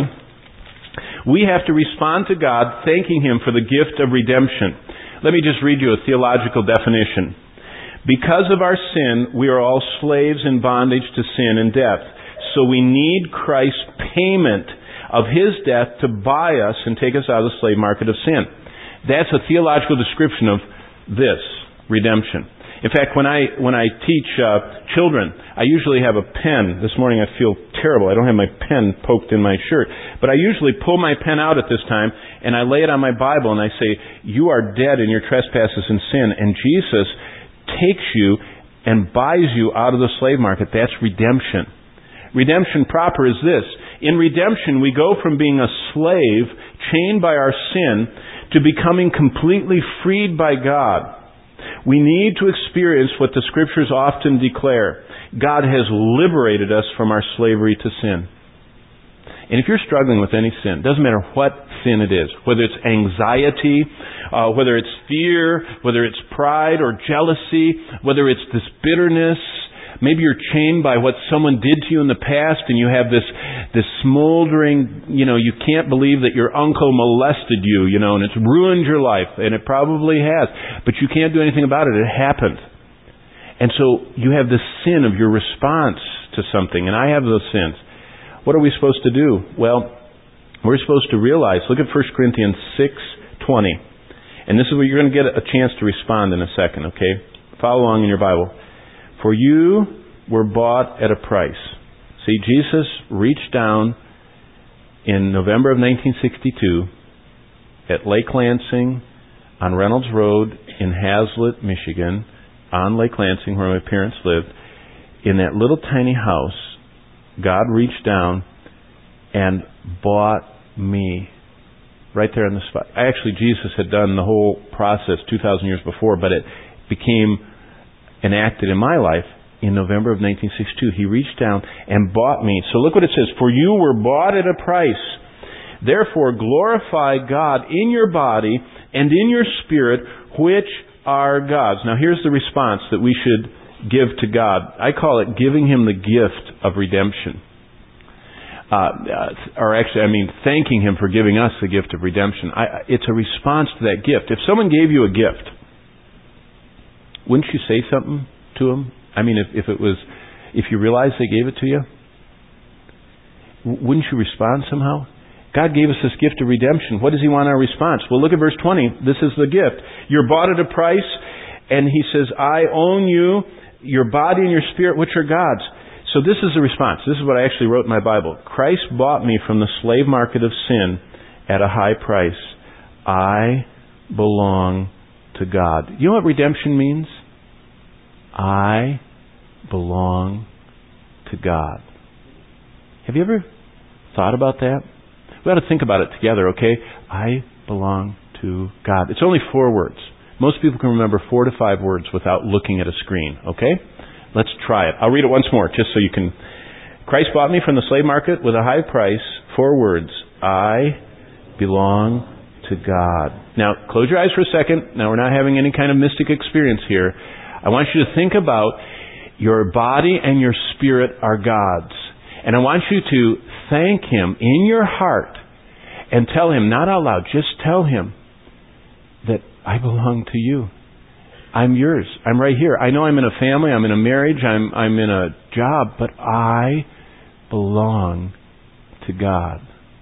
We have to respond to God, thanking Him for the gift of redemption. Let me just read you a theological definition. Because of our sin, we are all slaves in bondage to sin and death. So we need Christ's payment of His death to buy us and take us out of the slave market of sin. That's a theological description of this, redemption. In fact, when I teach children, I usually have a pen. This morning I feel terrible. I don't have my pen poked in my shirt. But I usually pull my pen out at this time and I lay it on my Bible and I say, you are dead in your trespasses and sin, and Jesus takes you and buys you out of the slave market. That's redemption. Redemption proper is this. In redemption, we go from being a slave, chained by our sin, to becoming completely freed by God. We need to experience what the Scriptures often declare. God has liberated us from our slavery to sin. And if you're struggling with any sin, doesn't matter what sin it is, whether it's anxiety, whether it's fear, whether it's pride or jealousy, whether it's this bitterness, Maybe you're chained by what someone did to you in the past, and you have this smoldering, you can't believe that your uncle molested you, and it's ruined your life, and it probably has. But you can't do anything about it. It happened. And so you have this sin of your response to something, and I have those sins. What are we supposed to do? Well, we're supposed to realize, look at 1 Corinthians 6:20. And this is where you're going to get a chance to respond in a second, okay? Follow along in your Bible. For you were bought at a price. See, Jesus reached down in November of 1962 at Lake Lansing on Reynolds Road in Hazlet, Michigan, on Lake Lansing where my parents lived. In that little tiny house, God reached down and bought me right there on the spot. Actually, Jesus had done the whole process 2,000 years before, but it became enacted in my life in November of 1962. He reached down and bought me. So look what it says. For you were bought at a price. Therefore, glorify God in your body and in your spirit, which are God's. Now, here's the response that we should give to God. I call it giving Him the gift of redemption. Thanking Him for giving us the gift of redemption. It's a response to that gift. If someone gave you a gift, wouldn't you say something to Him? If you realized they gave it to you, wouldn't you respond somehow? God gave us this gift of redemption. What does He want our response? Well, look at verse 20. This is the gift. You're bought at a price, and He says, I own you, your body and your spirit, which are God's. So this is the response. This is what I actually wrote in my Bible. Christ bought me from the slave market of sin at a high price. I belong to God. You know what redemption means? I belong to God. Have you ever thought about that? We ought to think about it together, okay? I belong to God. It's only 4 words. Most people can remember 4 to 5 words without looking at a screen, okay? Let's try it. I'll read it once more, just so you can. Christ bought me from the slave market with a high price. 4 words. I belong to God. Now, close your eyes for a second. Now, we're not having any kind of mystic experience here. I want you to think about your body and your spirit are God's. And I want you to thank Him in your heart and tell Him, not out loud, just tell Him that I belong to you. I'm yours. I'm right here. I know I'm in a family. I'm in a marriage. I'm in a job. But I belong to God.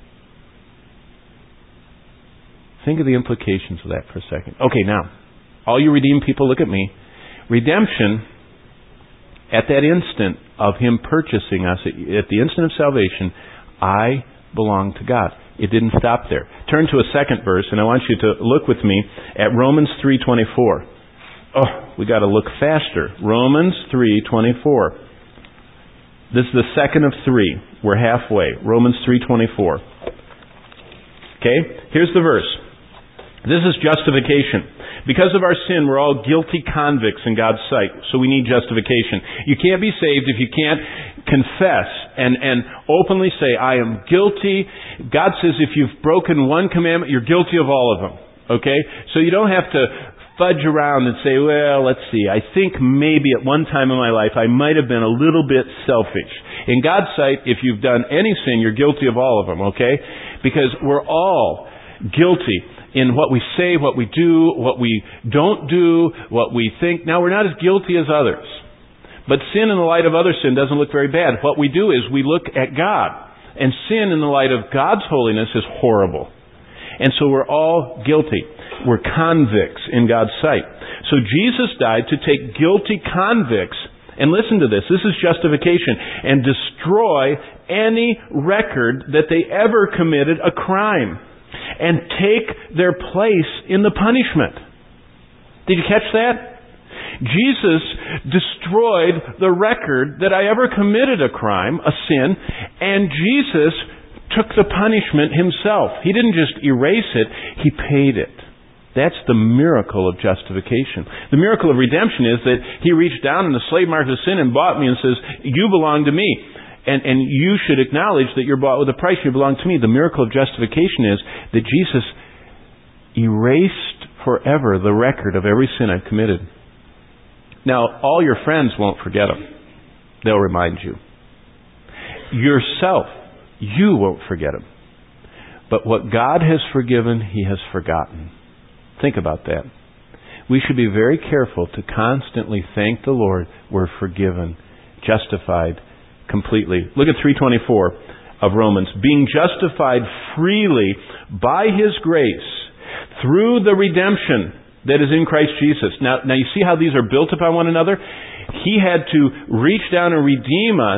Think of the implications of that for a second. Okay, now, all you redeemed people, look at me. Redemption, at that instant of Him purchasing us, at the instant of salvation, I belong to God. It didn't stop there. Turn to a second verse, and I want you to look with me at Romans 3:24. Oh, we got to look faster. Romans 3:24. This is the second of 3. We're halfway. Romans 3:24. Okay? Here's the verse. This is justification. Because of our sin, we're all guilty convicts in God's sight, so we need justification. You can't be saved if you can't confess and openly say, I am guilty. God says if you've broken one commandment, you're guilty of all of them. Okay? So you don't have to fudge around and say, well, let's see, I think maybe at one time in my life I might have been a little bit selfish. In God's sight, if you've done any sin, you're guilty of all of them, okay? Because we're all guilty in what we say, what we do, what we don't do, what we think. Now, we're not as guilty as others. But sin in the light of other sin doesn't look very bad. What we do is we look at God. And sin in the light of God's holiness is horrible. And so we're all guilty. We're convicts in God's sight. So Jesus died to take guilty convicts, and listen to this, this is justification, and destroy any record that they ever committed a crime, and take their place in the punishment. Did you catch that? Jesus destroyed the record that I ever committed a crime, a sin, and Jesus took the punishment Himself. He didn't just erase it, He paid it. That's the miracle of justification. The miracle of redemption is that He reached down in the slave market of sin and bought me and says, you belong to me. And you should acknowledge that you're bought with a price. You belong to me. The miracle of justification is that Jesus erased forever the record of every sin I've committed. Now, all your friends won't forget them. they'll remind you. Yourself, you won't forget them. But what God has forgiven, He has forgotten. Think about that. We should be very careful to constantly thank the Lord we're forgiven, justified completely. Look at 3:24 of Romans. Being justified freely by His grace through the redemption that is in Christ Jesus. Now you see how these are built upon one another? He had to reach down and redeem us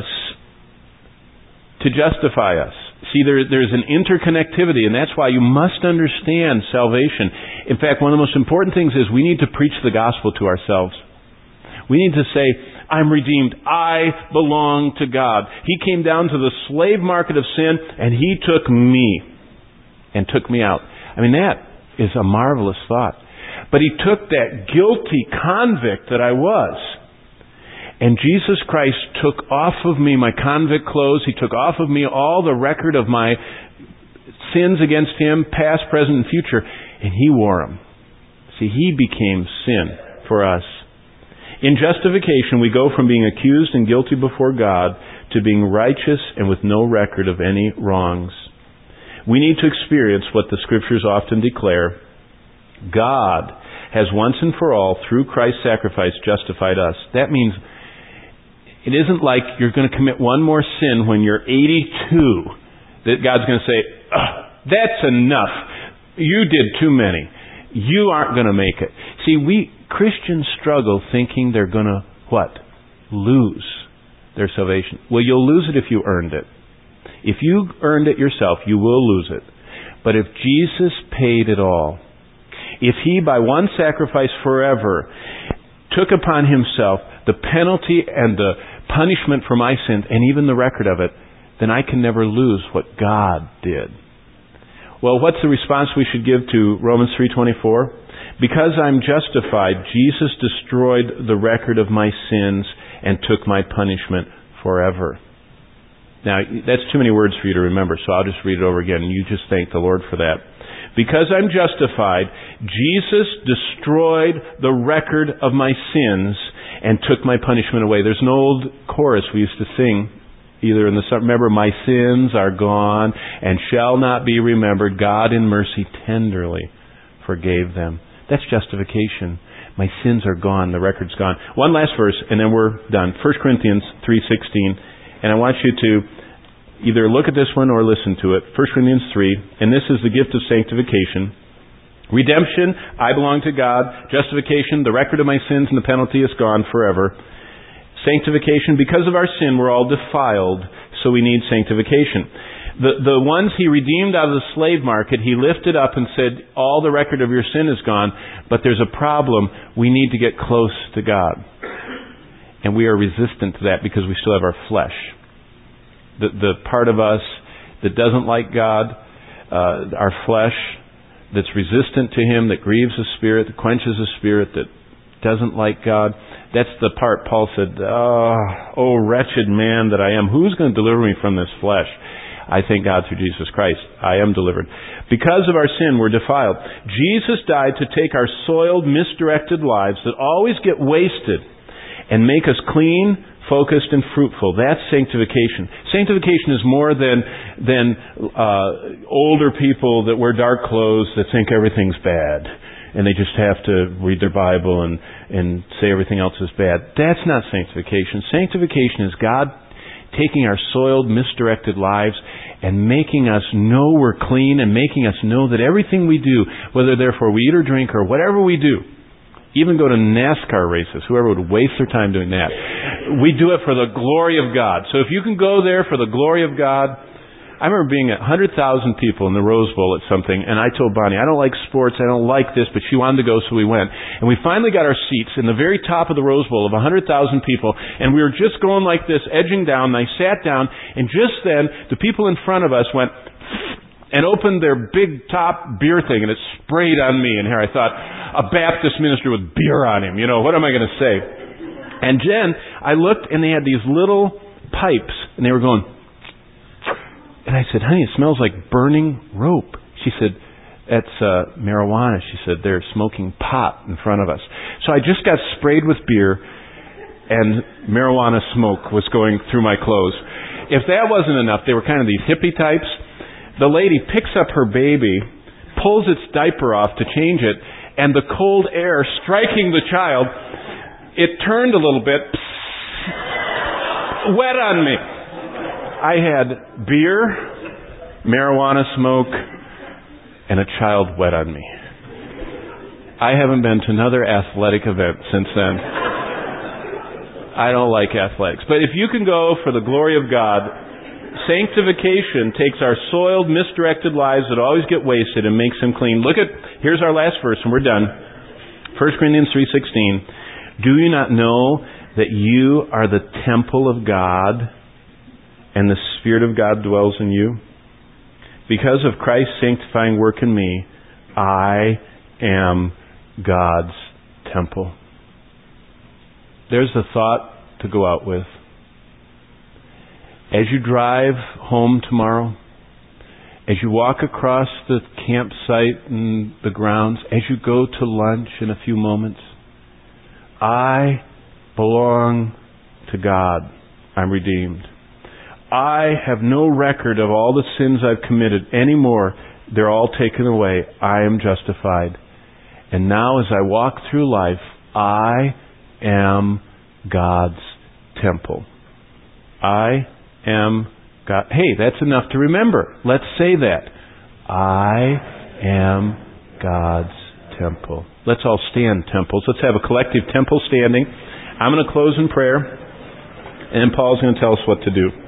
to justify us. See, there's an interconnectivity, and that's why you must understand salvation. In fact, one of the most important things is we need to preach the gospel to ourselves. We need to say, I'm redeemed. I belong to God. He came down to the slave market of sin, and He took me and took me out. I mean, that is a marvelous thought. But He took that guilty convict that I was, and Jesus Christ took off of me my convict clothes. He took off of me all the record of my sins against Him, past, present, and future, and He wore them. See, He became sin for us. In justification, we go from being accused and guilty before God to being righteous and with no record of any wrongs. We need to experience what the Scriptures often declare. God has once and for all, through Christ's sacrifice, justified us. That means it isn't like you're going to commit one more sin when you're 82 that God's going to say, that's enough. You did too many. You aren't going to make it. See, we Christians struggle thinking they're going to, what? Lose their salvation. Well, you'll lose it if you earned it. If you earned it yourself, you will lose it. But if Jesus paid it all, if He, by one sacrifice forever, took upon Himself the penalty and the punishment for my sins, and even the record of it, then I can never lose what God did. Well, what's the response we should give to Romans 3:24? Because I'm justified, Jesus destroyed the record of my sins and took my punishment forever. Now, that's too many words for you to remember, so I'll just read it over again, and you just thank the Lord for that. Because I'm justified, Jesus destroyed the record of my sins and took my punishment away. There's an old chorus we used to sing, either in the summer. Remember, my sins are gone and shall not be remembered. God in mercy tenderly forgave them. That's justification. My sins are gone. The record's gone. One last verse, and then we're done. 1 Corinthians 3:16. And I want you to either look at this one or listen to it. 1 Corinthians 3. And this is the gift of sanctification. Redemption, I belong to God. Justification, the record of my sins and the penalty is gone forever. Sanctification, because of our sin, we're all defiled, so we need sanctification. The ones He redeemed out of the slave market, He lifted up and said, all the record of your sin is gone, but there's a problem. We need to get close to God. And we are resistant to that because we still have our flesh. The part of us that doesn't like God, our flesh, that's resistant to Him, that grieves the Spirit, that quenches the Spirit, that doesn't like God. That's the part Paul said, oh, wretched man that I am. Who's going to deliver me from this flesh? I thank God through Jesus Christ. I am delivered. Because of our sin, we're defiled. Jesus died to take our soiled, misdirected lives that always get wasted and make us clean, focused, and fruitful. That's sanctification. Sanctification is more than older people that wear dark clothes that think everything's bad and they just have to read their Bible and say everything else is bad. That's not sanctification. Sanctification is God taking our soiled, misdirected lives and making us know we're clean and making us know that everything we do, whether therefore we eat or drink or whatever we do, even go to NASCAR races, whoever would waste their time doing that, we do it for the glory of God. So if you can go there for the glory of God, I remember being at 100,000 people in the Rose Bowl at something, and I told Bonnie, I don't like sports, I don't like this, but she wanted to go, so we went. And we finally got our seats in the very top of the Rose Bowl of 100,000 people, and we were just going like this, edging down, and I sat down, and just then, the people in front of us went and opened their big top beer thing, and it sprayed on me. And here I thought, a Baptist minister with beer on him, what am I going to say? And Jen, I looked, and they had these little pipes, and they were going. And I said, honey, it smells like burning rope. She said, that's marijuana. She said, they're smoking pot in front of us. So I just got sprayed with beer. and marijuana smoke was going through my clothes. If that wasn't enough, they were kind of these hippie types. The lady picks up her baby, pulls its diaper off to change it, and the cold air striking the child, it turned a little bit, wet on me. I had beer, marijuana smoke, and a child wet on me. I haven't been to another athletic event since then. I don't like athletics. But if you can go for the glory of God, sanctification takes our soiled, misdirected lives that always get wasted and makes them clean. Here's our last verse and we're done. 1 Corinthians 3:16. Do you not know that you are the temple of God and the Spirit of God dwells in you? Because of Christ's sanctifying work in me, I am God's temple. There's a thought to go out with. As you drive home tomorrow, as you walk across the campsite and the grounds, as you go to lunch in a few moments, I belong to God. I'm redeemed. I have no record of all the sins I've committed anymore. They're all taken away. I am justified. And now as I walk through life, I am God's temple. I am God. Hey, that's enough to remember. Let's say that. I am God's temple. Let's all stand, temples. Let's have a collective temple standing. I'm going to close in prayer, and Paul's going to tell us what to do.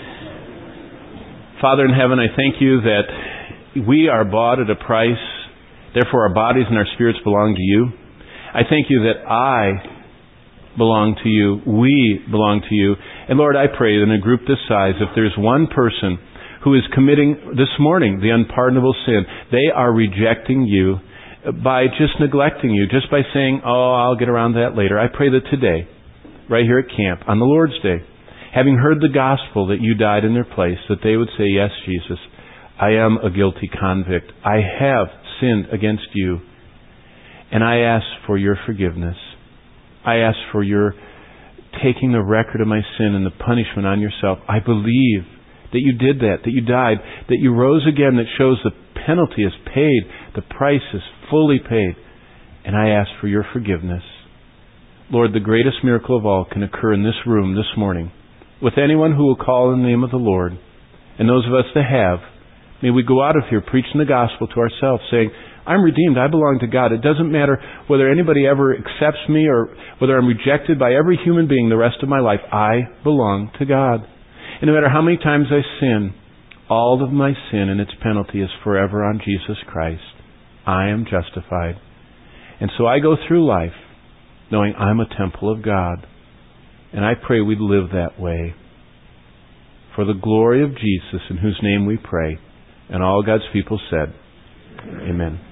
Father in heaven, I thank you that we are bought at a price. Therefore, our bodies and our spirits belong to you. I thank you that I belong to you. We belong to you. And Lord, I pray that in a group this size, if there's one person who is committing this morning the unpardonable sin, they are rejecting you by just neglecting you, just by saying, oh, I'll get around to that later. I pray that today, right here at camp, on the Lord's Day, having heard the gospel that you died in their place, that they would say, yes, Jesus, I am a guilty convict. I have sinned against you. And I ask for your forgiveness. I ask for your taking the record of my sin and the punishment on yourself. I believe that you did that you died, that you rose again, that shows the penalty is paid, the price is fully paid. And I ask for your forgiveness. Lord, the greatest miracle of all can occur in this room this morning with anyone who will call in the name of the Lord. And those of us that have, may we go out of here preaching the gospel to ourselves, saying, I'm redeemed. I belong to God. It doesn't matter whether anybody ever accepts me or whether I'm rejected by every human being the rest of my life. I belong to God. And no matter how many times I sin, all of my sin and its penalty is forever on Jesus Christ. I am justified. And so I go through life knowing I'm a temple of God. And I pray we'd live that way. For the glory of Jesus, in whose name we pray. And all God's people said, Amen.